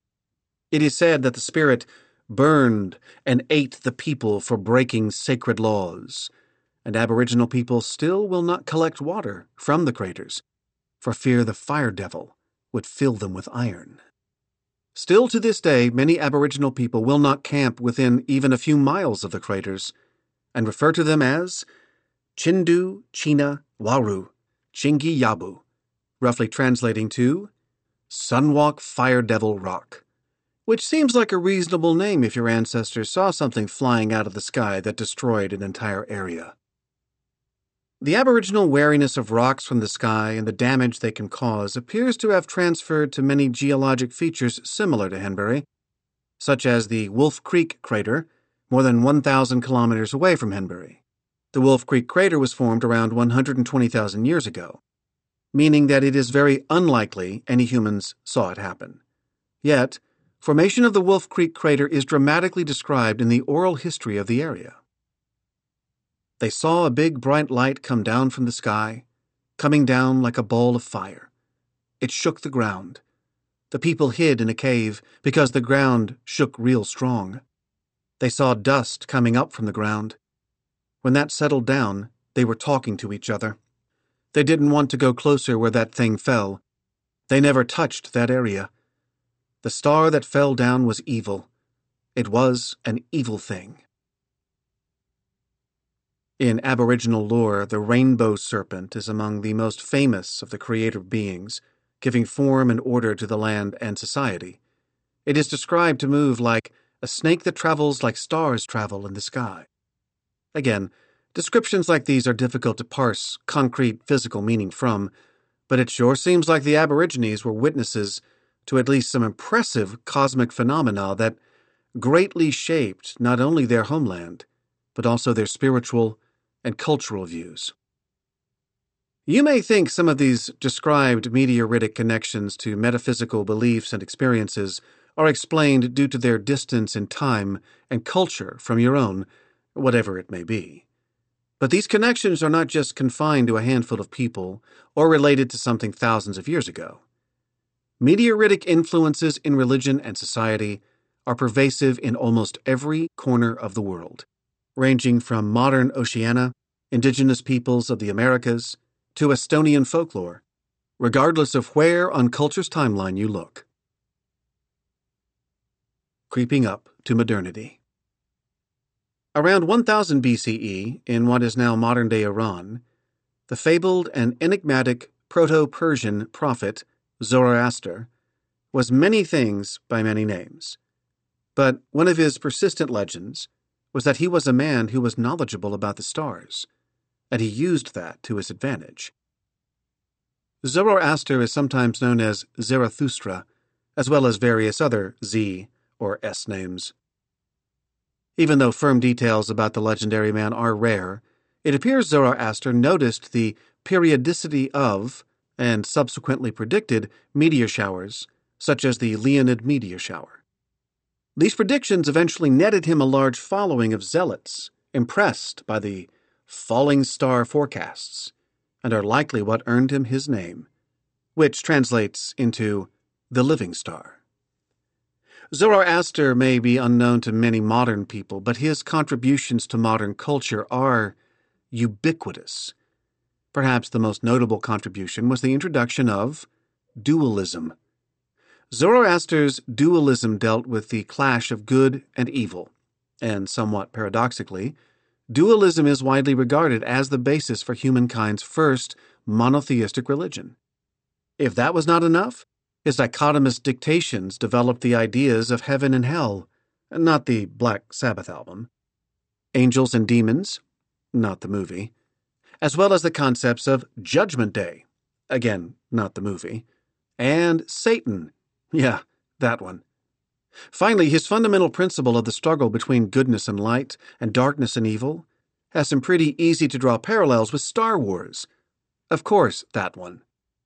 It is said that the spirit burned and ate the people for breaking sacred laws, and Aboriginal people still will not collect water from the craters, for fear the fire devil would fill them with iron. Still to this day, many Aboriginal people will not camp within even a few miles of the craters, and refer to them as Chindu China Waru Chingi Yabu, roughly translating to Sunwalk Fire Devil Rock, which seems like a reasonable name if your ancestors saw something flying out of the sky that destroyed an entire area. The Aboriginal wariness of rocks from the sky and the damage they can cause appears to have transferred to many geologic features similar to Henbury, such as the Wolf Creek crater, more than one thousand kilometers away from Henbury. The Wolf Creek crater was formed around one hundred twenty thousand years ago, meaning that it is very unlikely any humans saw it happen. Yet, formation of the Wolf Creek crater is dramatically described in the oral history of the area. They saw a big bright light come down from the sky. coming down like a ball of fire. It shook the ground. The people hid in a cave because the ground shook real strong. They saw dust coming up from the ground. When that settled down, they were talking to each other. They didn't want to go closer where that thing fell. They never touched that area. The star that fell down was evil. It was an evil thing. In Aboriginal lore, the rainbow serpent is among the most famous of the creative beings, giving form and order to the land and society. It is described to move like a snake that travels like stars travel in the sky. Again, descriptions like these are difficult to parse concrete physical meaning from, but it sure seems like the Aborigines were witnesses to at least some impressive cosmic phenomena that greatly shaped not only their homeland, but also their spiritual and cultural views. You may think some of these described meteoritic connections to metaphysical beliefs and experiences are explained due to their distance in time and culture from your own, whatever it may be. But these connections are not just confined to a handful of people or related to something thousands of years ago. Meteoritic influences in religion and society are pervasive in almost every corner of the world, ranging from modern Oceania, indigenous peoples of the Americas, to Estonian folklore, regardless of where on culture's timeline you look. Creeping up to modernity. Around one thousand B C E, in what is now modern-day Iran, the fabled and enigmatic Proto-Persian prophet Zoroaster was many things by many names. But one of his persistent legends was that he was a man who was knowledgeable about the stars, and he used that to his advantage. Zoroaster is sometimes known as Zarathustra, as well as various other Z or S names. Even though firm details about the legendary man are rare, it appears Zoroaster noticed the periodicity of, and subsequently predicted, meteor showers, such as the Leonid meteor shower. These predictions eventually netted him a large following of zealots, impressed by the falling star forecasts, and are likely what earned him his name, which translates into the living star. Zoroaster may be unknown to many modern people, but his contributions to modern culture are ubiquitous. Perhaps the most notable contribution was the introduction of dualism. Zoroaster's dualism dealt with the clash of good and evil, and somewhat paradoxically, dualism is widely regarded as the basis for humankind's first monotheistic religion. If that was not enough, his dichotomous dictations developed the ideas of heaven and hell, not the Black Sabbath album, angels and demons, not the movie, as well as the concepts of Judgment Day, again, not the movie, and Satan, yeah, that one. Finally, his fundamental principle of the struggle between goodness and light and darkness and evil has some pretty easy-to-draw parallels with Star Wars. Of course, that one.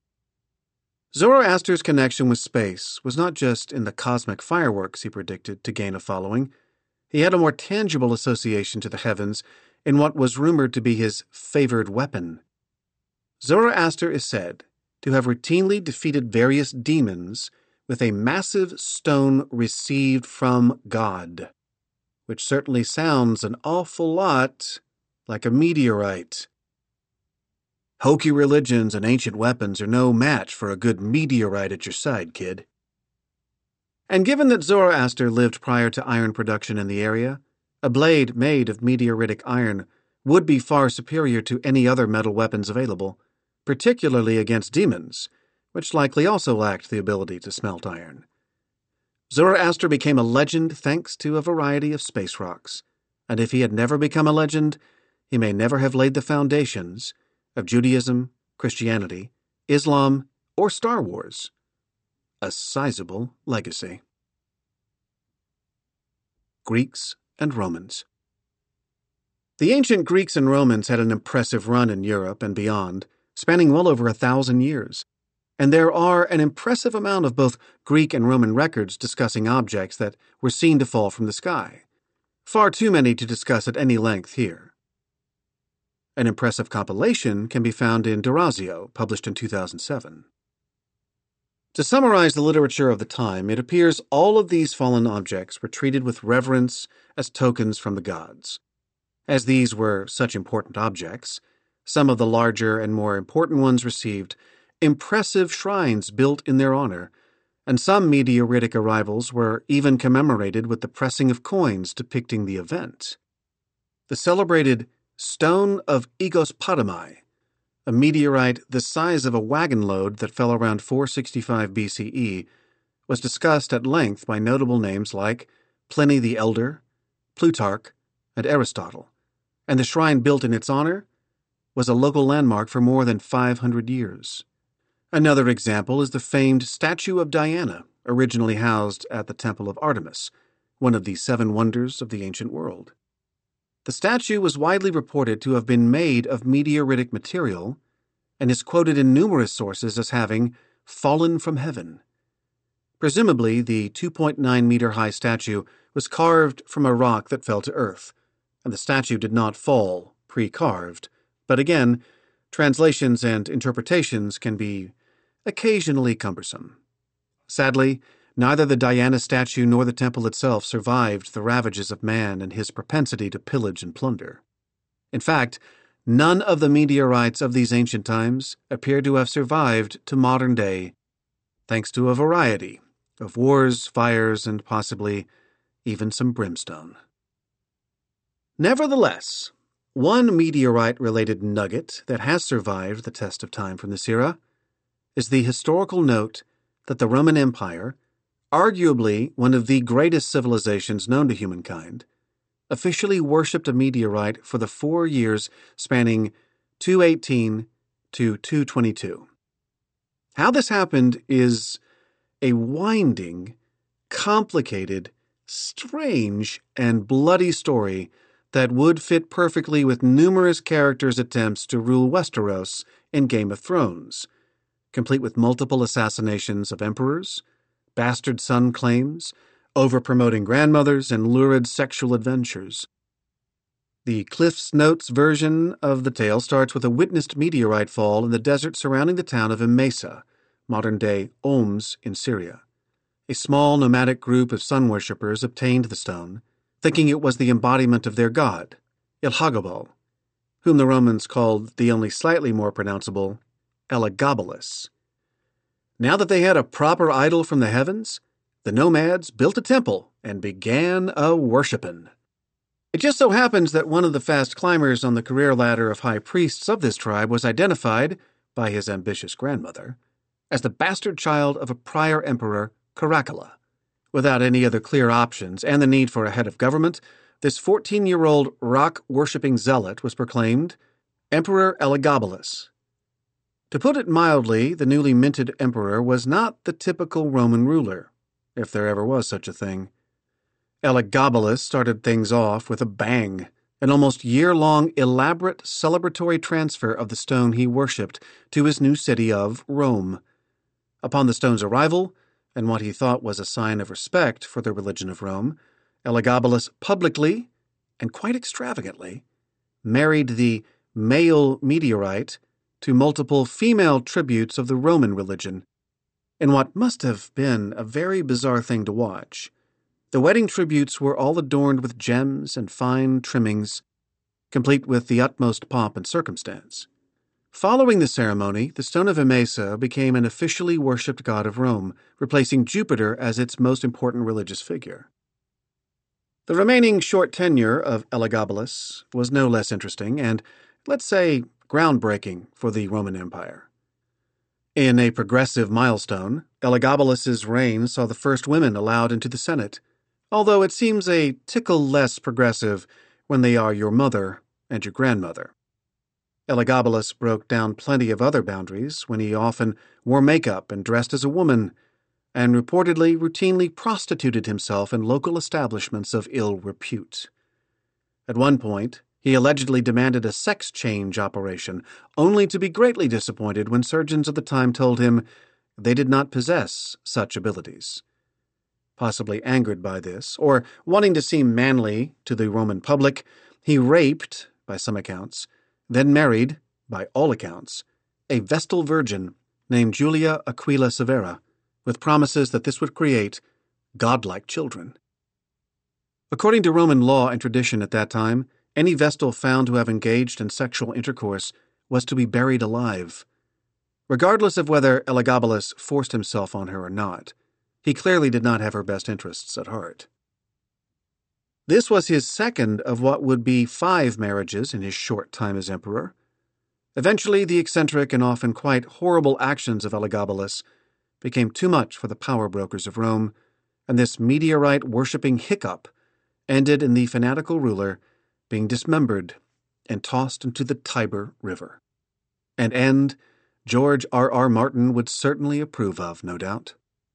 Zoroaster's connection with space was not just in the cosmic fireworks he predicted to gain a following. He had a more tangible association to the heavens in what was rumored to be his favored weapon. Zoroaster is said to have routinely defeated various demons with a massive stone received from God, which certainly sounds an awful lot like a meteorite. Hokey religions and ancient weapons are no match for a good meteorite at your side, kid. And given that Zoroaster lived prior to iron production in the area, a blade made of meteoritic iron would be far superior to any other metal weapons available, particularly against demons, which likely also lacked the ability to smelt iron. Zoroaster became a legend thanks to a variety of space rocks, and if he had never become a legend, he may never have laid the foundations of Judaism, Christianity, Islam, or Star Wars. A sizable legacy. Greeks and Romans. The ancient Greeks and Romans had an impressive run in Europe and beyond, spanning well over a thousand years, and there are an impressive amount of both Greek and Roman records discussing objects that were seen to fall from the sky. Far too many to discuss at any length here. An impressive compilation can be found in D'Orazio, published in two thousand seven. To summarize the literature of the time, it appears all of these fallen objects were treated with reverence as tokens from the gods. As these were such important objects, some of the larger and more important ones received impressive shrines built in their honor, and some meteoritic arrivals were even commemorated with the pressing of coins depicting the event. The celebrated Stone of Egospotamai, a meteorite the size of a wagon load that fell around four sixty-five B C E, was discussed at length by notable names like Pliny the Elder, Plutarch, and Aristotle, and the shrine built in its honor was a local landmark for more than five hundred years. Another example is the famed statue of Diana, originally housed at the Temple of Artemis, one of the seven wonders of the ancient world. The statue was widely reported to have been made of meteoritic material and is quoted in numerous sources as having fallen from heaven. Presumably, the two point nine meter high statue was carved from a rock that fell to earth, and the statue did not fall pre-carved. But again, translations and interpretations can be occasionally cumbersome. Sadly, neither the Diana statue nor the temple itself survived the ravages of man and his propensity to pillage and plunder. In fact, none of the meteorites of these ancient times appear to have survived to modern day, thanks to a variety of wars, fires, and possibly even some brimstone. Nevertheless, one meteorite-related nugget that has survived the test of time from this era is the historical note that the Roman Empire, arguably one of the greatest civilizations known to humankind, officially worshipped a meteorite for the four years spanning two eighteen to two twenty-two. How this happened is a winding, complicated, strange, and bloody story that would fit perfectly with numerous characters' attempts to rule Westeros in Game of Thrones, complete with multiple assassinations of emperors, bastard son claims, over-promoting grandmothers, and lurid sexual adventures. The Cliff's Notes version of the tale starts with a witnessed meteorite fall in the desert surrounding the town of Emesa, modern-day Homs in Syria. A small nomadic group of sun worshippers obtained the stone, thinking it was the embodiment of their god, Ilhagabal, whom the Romans called the only slightly more pronounceable Elagabalus. Now that they had a proper idol from the heavens, the nomads built a temple and began a worshippin'. It just so happens that one of the fast climbers on the career ladder of high priests of this tribe was identified, by his ambitious grandmother, as the bastard child of a prior emperor, Caracalla. Without any other clear options and the need for a head of government, this fourteen-year-old rock-worshipping zealot was proclaimed Emperor Elagabalus. To put it mildly, the newly minted emperor was not the typical Roman ruler, if there ever was such a thing. Elagabalus started things off with a bang, an almost year-long elaborate celebratory transfer of the stone he worshipped to his new city of Rome. Upon the stone's arrival, and what he thought was a sign of respect for the religion of Rome, Elagabalus publicly, and quite extravagantly, married the male meteorite to multiple female tributes of the Roman religion, in what must have been a very bizarre thing to watch. The wedding tributes were all adorned with gems and fine trimmings, complete with the utmost pomp and circumstance. Following the ceremony, the stone of Emesa became an officially worshipped god of Rome, replacing Jupiter as its most important religious figure. The remaining short tenure of Elagabalus was no less interesting and, let's say, groundbreaking for the Roman Empire. In a progressive milestone, Elagabalus's reign saw the first women allowed into the Senate, although it seems a tickle less progressive when they are your mother and your grandmother. Elagabalus broke down plenty of other boundaries when he often wore makeup and dressed as a woman, and reportedly routinely prostituted himself in local establishments of ill repute. At one point, he allegedly demanded a sex change operation, only to be greatly disappointed when surgeons of the time told him they did not possess such abilities. Possibly angered by this, or wanting to seem manly to the Roman public, he raped, by some accounts, then married, by all accounts, a Vestal virgin named Julia Aquila Severa, with promises that this would create godlike children. According to Roman law and tradition at that time, any Vestal found to have engaged in sexual intercourse was to be buried alive. Regardless of whether Elagabalus forced himself on her or not, he clearly did not have her best interests at heart. This was his second of what would be five marriages in his short time as emperor. Eventually, the eccentric and often quite horrible actions of Elagabalus became too much for the power brokers of Rome, and this meteorite-worshipping hiccup ended in the fanatical ruler being dismembered and tossed into the Tiber River. An end George R. R. Martin would certainly approve of, no doubt.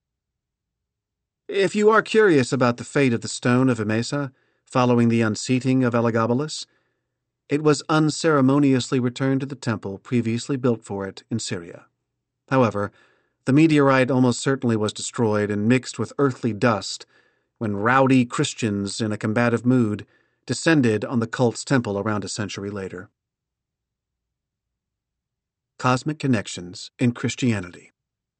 If you are curious about the fate of the stone of Emesa following the unseating of Elagabalus, it was unceremoniously returned to the temple previously built for it in Syria. However, the meteorite almost certainly was destroyed and mixed with earthly dust when rowdy Christians in a combative mood descended on the cult's temple around a century later. Cosmic connections in Christianity.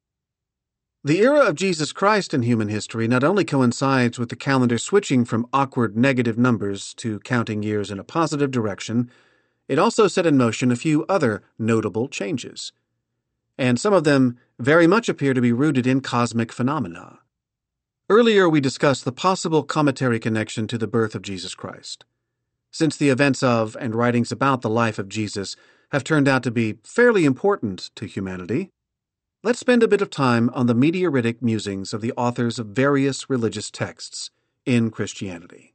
The era of Jesus Christ in human history not only coincides with the calendar switching from awkward negative numbers to counting years in a positive direction, it also set in motion a few other notable changes. And some of them very much appear to be rooted in cosmic phenomena. Earlier we discussed the possible cometary connection to the birth of Jesus Christ. Since the events of and writings about the life of Jesus have turned out to be fairly important to humanity, let's spend a bit of time on the meteoritic musings of the authors of various religious texts in Christianity.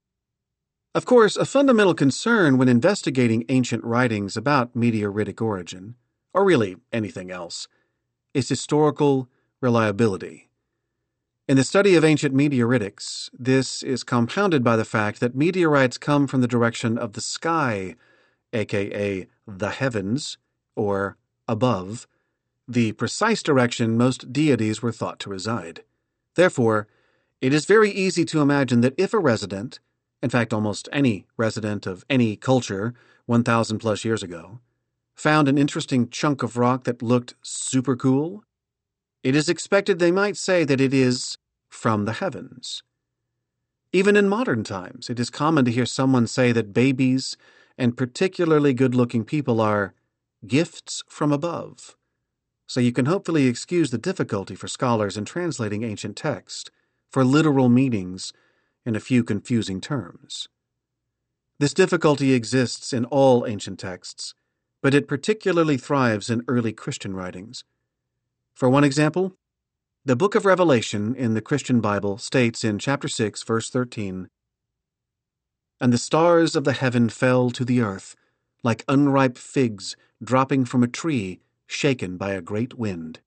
Of course, a fundamental concern when investigating ancient writings about meteoritic origin, or really anything else, is historical reliability. In the study of ancient meteoritics, this is compounded by the fact that meteorites come from the direction of the sky, aka the heavens, or above, the precise direction most deities were thought to reside. Therefore, it is very easy to imagine that if a resident, in fact almost any resident of any culture one thousand plus years ago, found an interesting chunk of rock that looked super cool, it is expected they might say that it is from the heavens. Even in modern times, it is common to hear someone say that babies and particularly good-looking people are gifts from above. So you can hopefully excuse the difficulty for scholars in translating ancient text for literal meanings in a few confusing terms. This difficulty exists in all ancient texts, but it particularly thrives in early Christian writings. For one example, the book of Revelation in the Christian Bible states in chapter six, verse thirteen, "And the stars of the heaven fell to the earth, like unripe figs dropping from a tree shaken by a great wind."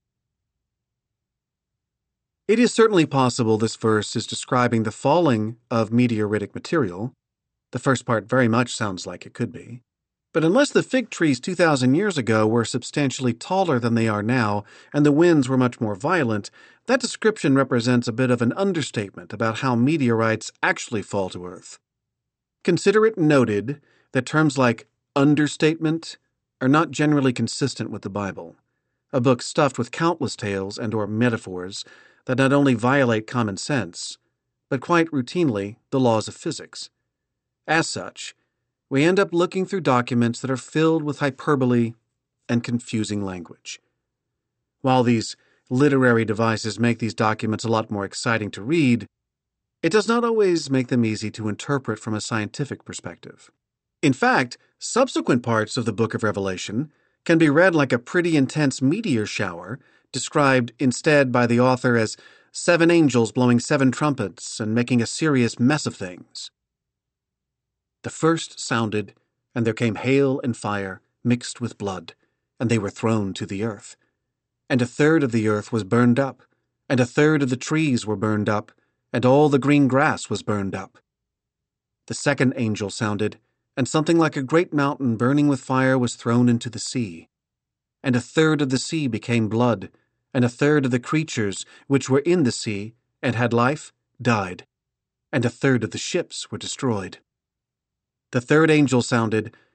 It is certainly possible this verse is describing the falling of meteoritic material. The first part very much sounds like it could be. But unless the fig trees two thousand years ago were substantially taller than they are now, and the winds were much more violent, that description represents a bit of an understatement about how meteorites actually fall to Earth. Consider it noted that terms like understatement are not generally consistent with the Bible, a book stuffed with countless tales and or metaphors that not only violate common sense, but quite routinely the laws of physics. As such, we end up looking through documents that are filled with hyperbole and confusing language. While these literary devices make these documents a lot more exciting to read, it does not always make them easy to interpret from a scientific perspective. In fact, subsequent parts of the book of Revelation can be read like a pretty intense meteor shower, described instead by the author as seven angels blowing seven trumpets and making a serious mess of things. The first sounded, and there came hail and fire mixed with blood, and they were thrown to the earth. And a third of the earth was burned up, and a third of the trees were burned up, and all the green grass was burned up. The second angel sounded, and something like a great mountain burning with fire was thrown into the sea. And a third of the sea became blood, and a third of the creatures which were in the sea and had life died, and a third of the ships were destroyed. The third angel sounded,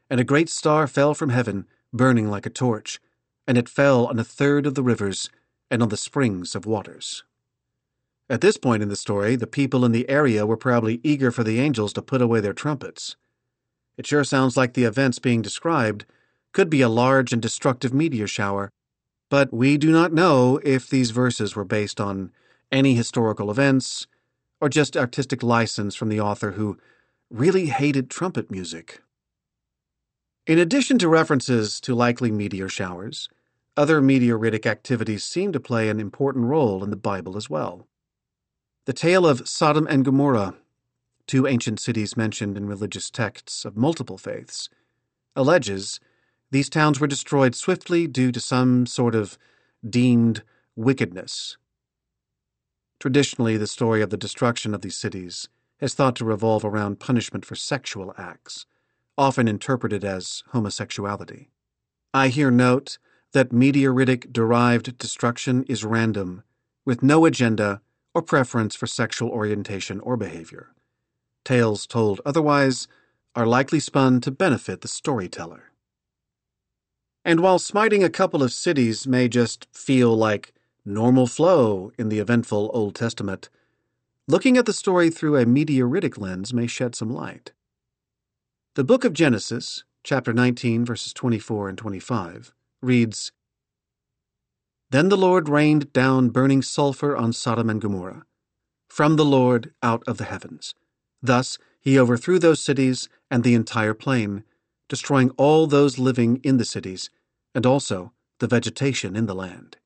And a great star fell from heaven, burning like a torch, and it fell on a third of the rivers and on the springs of waters. At this point in the story, the people in the area were probably eager for the angels to put away their trumpets. It sure sounds like the events being described could be a large and destructive meteor shower, but we do not know if these verses were based on any historical events or just artistic license from the author who really hated trumpet music. In addition to references to likely meteor showers, other meteoritic activities seem to play an important role in the Bible as well. The tale of Sodom and Gomorrah, two ancient cities mentioned in religious texts of multiple faiths, alleges these towns were destroyed swiftly due to some sort of deemed wickedness. Traditionally, the story of the destruction of these cities is thought to revolve around punishment for sexual acts, often interpreted as homosexuality. I here note that meteoritic-derived destruction is random, with no agenda or preference for sexual orientation or behavior. Tales told otherwise are likely spun to benefit the storyteller. And while smiting a couple of cities may just feel like normal flow in the eventful Old Testament, looking at the story through a meteoritic lens may shed some light. The book of Genesis, chapter nineteen, verses twenty-four and twenty-five, reads, "Then the Lord rained down burning sulfur on Sodom and Gomorrah, from the Lord out of the heavens. Thus he overthrew those cities and the entire plain, destroying all those living in the cities, and also the vegetation in the land."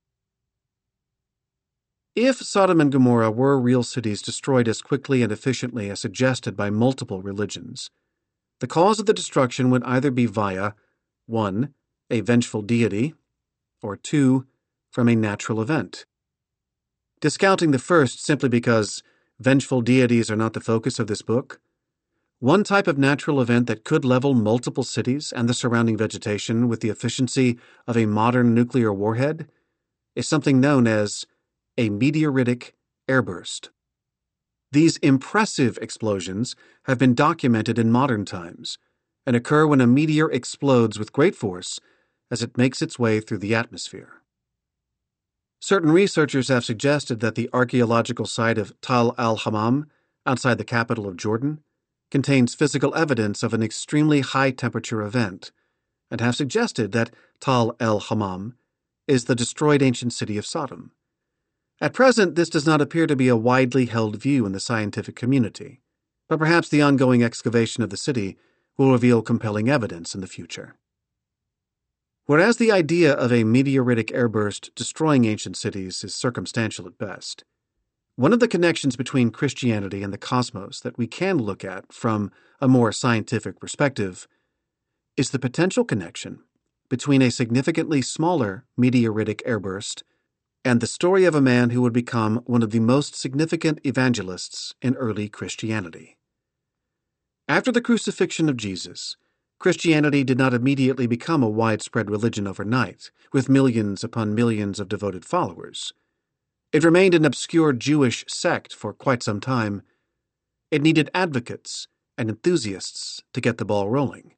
If Sodom and Gomorrah were real cities destroyed as quickly and efficiently as suggested by multiple religions, the cause of the destruction would either be via, one, a vengeful deity, or two, from a natural event. Discounting the first simply because vengeful deities are not the focus of this book, one type of natural event that could level multiple cities and the surrounding vegetation with the efficiency of a modern nuclear warhead is something known as a meteoritic airburst. These impressive explosions have been documented in modern times and occur when a meteor explodes with great force as it makes its way through the atmosphere. Certain researchers have suggested that the archaeological site of Tal al-Hammam, outside the capital of Jordan, contains physical evidence of an extremely high-temperature event, and have suggested that Tal al-Hammam is the destroyed ancient city of Sodom. At present, this does not appear to be a widely held view in the scientific community, but perhaps the ongoing excavation of the city will reveal compelling evidence in the future. Whereas the idea of a meteoritic airburst destroying ancient cities is circumstantial at best, one of the connections between Christianity and the cosmos that we can look at from a more scientific perspective is the potential connection between a significantly smaller meteoritic airburst and the story of a man who would become one of the most significant evangelists in early Christianity. After the crucifixion of Jesus, Christianity did not immediately become a widespread religion overnight, with millions upon millions of devoted followers. It remained an obscure Jewish sect for quite some time. It needed advocates and enthusiasts to get the ball rolling.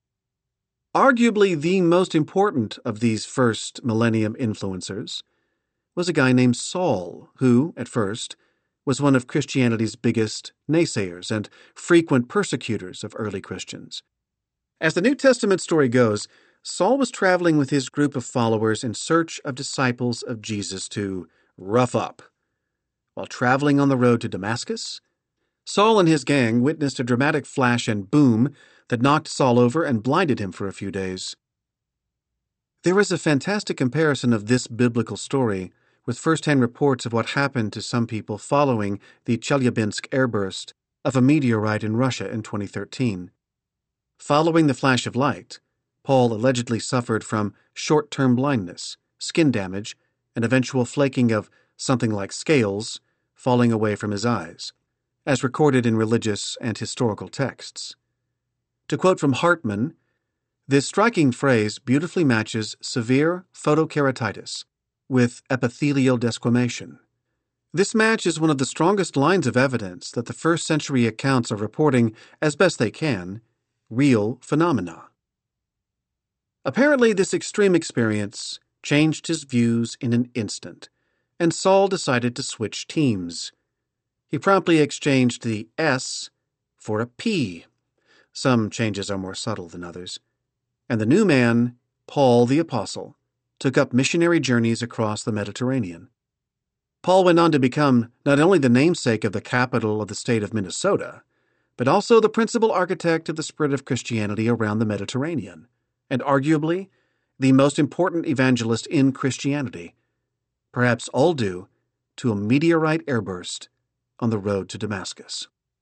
Arguably the most important of these first millennium influencers was a guy named Saul, who, at first, was one of Christianity's biggest naysayers and frequent persecutors of early Christians. As the New Testament story goes, Saul was traveling with his group of followers in search of disciples of Jesus to rough up. While traveling on the road to Damascus, Saul and his gang witnessed a dramatic flash and boom that knocked Saul over and blinded him for a few days. There is a fantastic comparison of this biblical story with first-hand reports of what happened to some people following the Chelyabinsk airburst of a meteorite in Russia in twenty thirteen. Following the flash of light, Paul allegedly suffered from short-term blindness, skin damage, and eventual flaking of something like scales falling away from his eyes, as recorded in religious and historical texts. To quote from Hartman, this striking phrase beautifully matches severe photokeratitis with epithelial desquamation. This match is one of the strongest lines of evidence that the first century accounts are reporting, as best they can, real phenomena. Apparently, this extreme experience changed his views in an instant, and Saul decided to switch teams. He promptly exchanged the S for a P. Some changes are more subtle than others. And the new man, Paul the Apostle, took up missionary journeys across the Mediterranean. Paul went on to become not only the namesake of the capital of the state of Minnesota, but also the principal architect of the spread of Christianity around the Mediterranean, and arguably the most important evangelist in Christianity, perhaps all due to a meteorite airburst on the road to Damascus.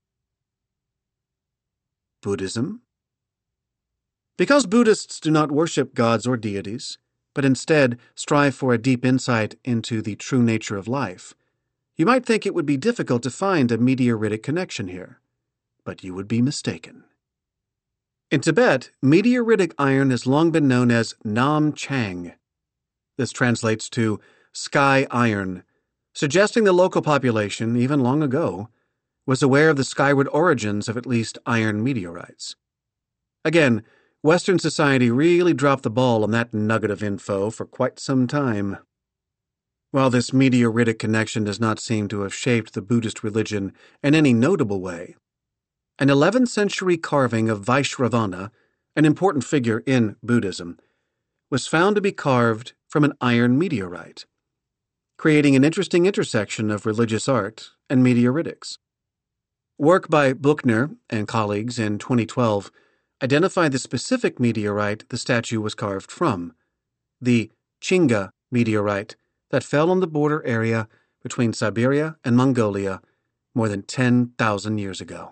Buddhism? Because Buddhists do not worship gods or deities, but instead strive for a deep insight into the true nature of life, you might think it would be difficult to find a meteoritic connection here, but you would be mistaken. In Tibet, meteoritic iron has long been known as Nam Chang. This translates to sky iron, suggesting the local population, even long ago, was aware of the skyward origins of at least iron meteorites. Again, Western society really dropped the ball on that nugget of info for quite some time. While this meteoritic connection does not seem to have shaped the Buddhist religion in any notable way, an eleventh century carving of Vaishravana, an important figure in Buddhism, was found to be carved from an iron meteorite, creating an interesting intersection of religious art and meteoritics. Work by Buchner and colleagues in twenty twelve identified the specific meteorite the statue was carved from, the Chinga meteorite that fell on the border area between Siberia and Mongolia more than ten thousand years ago.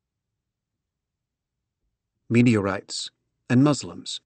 Meteorites and Muslims.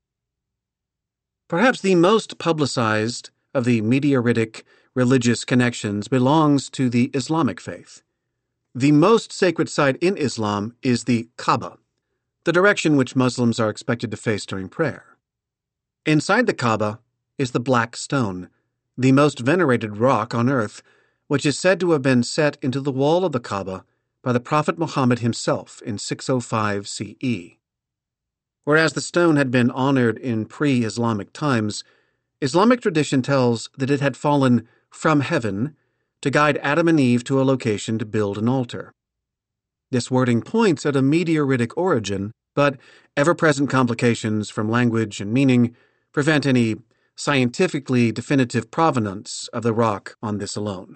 Perhaps the most publicized of the meteoritic religious connections belongs to the Islamic faith. The most sacred site in Islam is the Kaaba, the direction which Muslims are expected to face during prayer. Inside the Kaaba is the Black Stone, the most venerated rock on earth, which is said to have been set into the wall of the Kaaba by the Prophet Muhammad himself in six oh five C E. Whereas the stone had been honored in pre-Islamic times, Islamic tradition tells that it had fallen from heaven to guide Adam and Eve to a location to build an altar. This wording points at a meteoritic origin, but ever-present complications from language and meaning prevent any scientifically definitive provenance of the rock on this alone.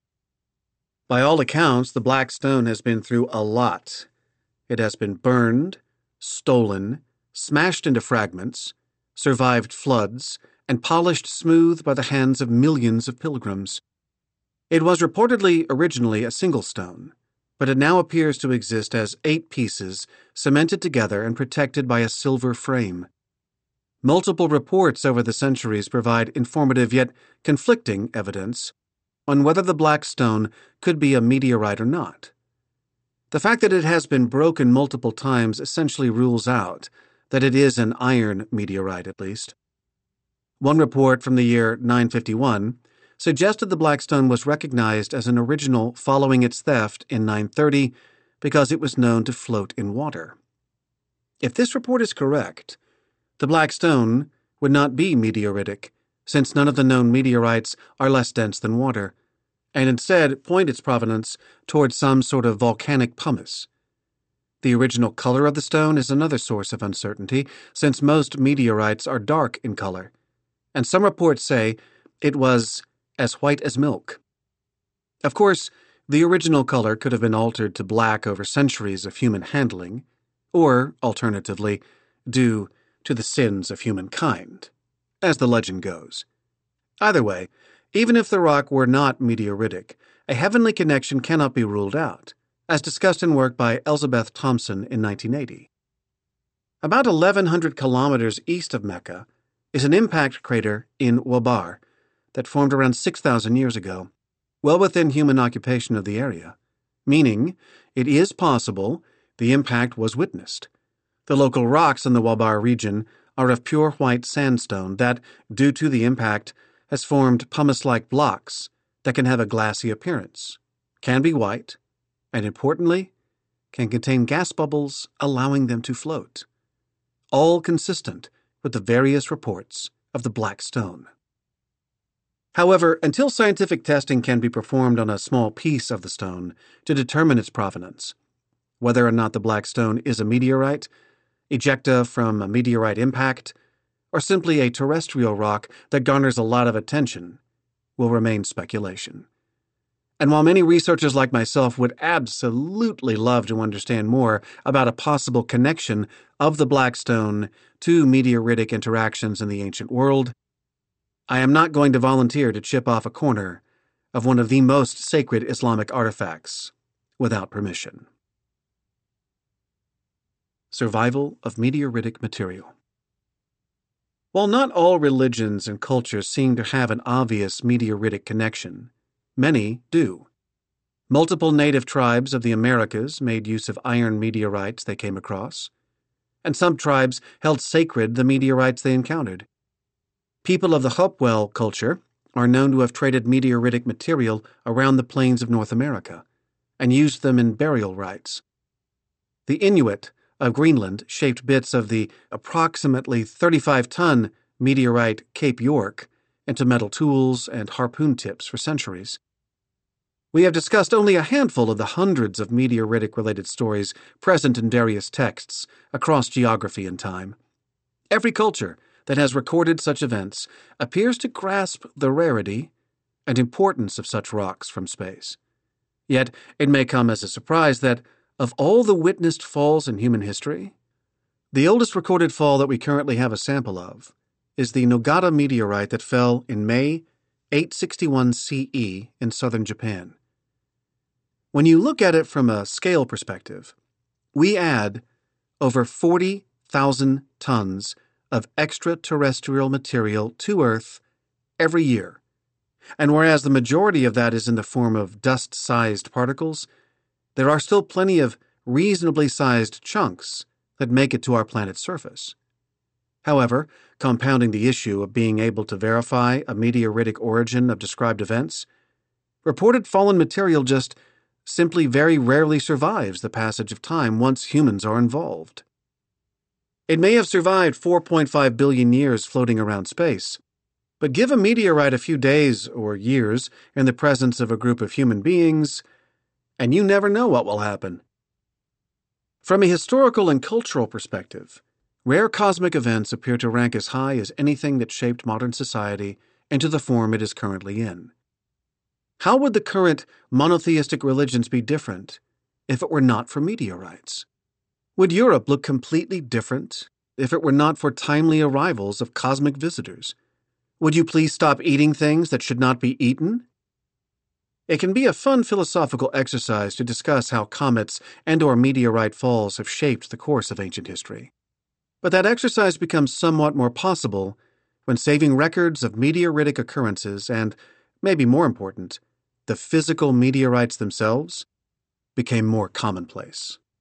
By all accounts, the Black Stone has been through a lot. It has been burned, stolen, smashed into fragments, survived floods, and polished smooth by the hands of millions of pilgrims. It was reportedly originally a single stone, but it now appears to exist as eight pieces cemented together and protected by a silver frame. Multiple reports over the centuries provide informative yet conflicting evidence on whether the Black Stone could be a meteorite or not. The fact that it has been broken multiple times essentially rules out that it is an iron meteorite, at least. One report from the year nine fifty-one suggested the Black Stone was recognized as an original following its theft in nine thirty because it was known to float in water. If this report is correct, the Black Stone would not be meteoritic, since none of the known meteorites are less dense than water, and instead point its provenance towards some sort of volcanic pumice. The original color of the stone is another source of uncertainty, since most meteorites are dark in color, and some reports say it was as white as milk. Of course, the original color could have been altered to black over centuries of human handling, or, alternatively, due to the sins of humankind, as the legend goes. Either way, even if the rock were not meteoritic, a heavenly connection cannot be ruled out, as discussed in work by Elizabeth Thompson in nineteen eighty. About eleven hundred kilometers east of Mecca is an impact crater in Wabar that formed around six thousand years ago, well within human occupation of the area, meaning it is possible the impact was witnessed. The local rocks in the Wabar region are of pure white sandstone that, due to the impact, has formed pumice-like blocks that can have a glassy appearance, can be white, and importantly, can contain gas bubbles allowing them to float. all consistent with the various reports of the Black Stone. However, until scientific testing can be performed on a small piece of the stone to determine its provenance, whether or not the Black Stone is a meteorite, ejecta from a meteorite impact, or simply a terrestrial rock that garners a lot of attention, will remain speculation. And while many researchers like myself would absolutely love to understand more about a possible connection of the Black Stone to meteoritic interactions in the ancient world, I am not going to volunteer to chip off a corner of one of the most sacred Islamic artifacts without permission. Survival of meteoritic material. While not all religions and cultures seem to have an obvious meteoritic connection, many do. Multiple native tribes of the Americas made use of iron meteorites they came across, and some tribes held sacred the meteorites they encountered. People of the Hopewell culture are known to have traded meteoritic material around the plains of North America and used them in burial rites. The Inuit of Greenland shaped bits of the approximately thirty-five ton meteorite Cape York into metal tools and harpoon tips for centuries. We have discussed only a handful of the hundreds of meteoritic-related stories present in various texts across geography and time. Every culture that has recorded such events appears to grasp the rarity and importance of such rocks from space. Yet it may come as a surprise that, of all the witnessed falls in human history, the oldest recorded fall that we currently have a sample of is the Nogata meteorite that fell in May eight sixty-one C E in southern Japan. When you look at it from a scale perspective, we add over forty thousand tons of extraterrestrial material to Earth every year, and whereas the majority of that is in the form of dust-sized particles, there are still plenty of reasonably sized chunks that make it to our planet's surface. However, compounding the issue of being able to verify a meteoritic origin of described events, reported fallen material just simply very rarely survives the passage of time once humans are involved. It may have survived four point five billion years floating around space, but give a meteorite a few days or years in the presence of a group of human beings, and you never know what will happen. From a historical and cultural perspective, rare cosmic events appear to rank as high as anything that shaped modern society into the form it is currently in. How would the current monotheistic religions be different if it were not for meteorites? Would Europe look completely different if it were not for timely arrivals of cosmic visitors? Would you please stop eating things that should not be eaten? It can be a fun philosophical exercise to discuss how comets and or meteorite falls have shaped the course of ancient history. But that exercise becomes somewhat more possible when saving records of meteoritic occurrences and, maybe more important, the physical meteorites themselves became more commonplace.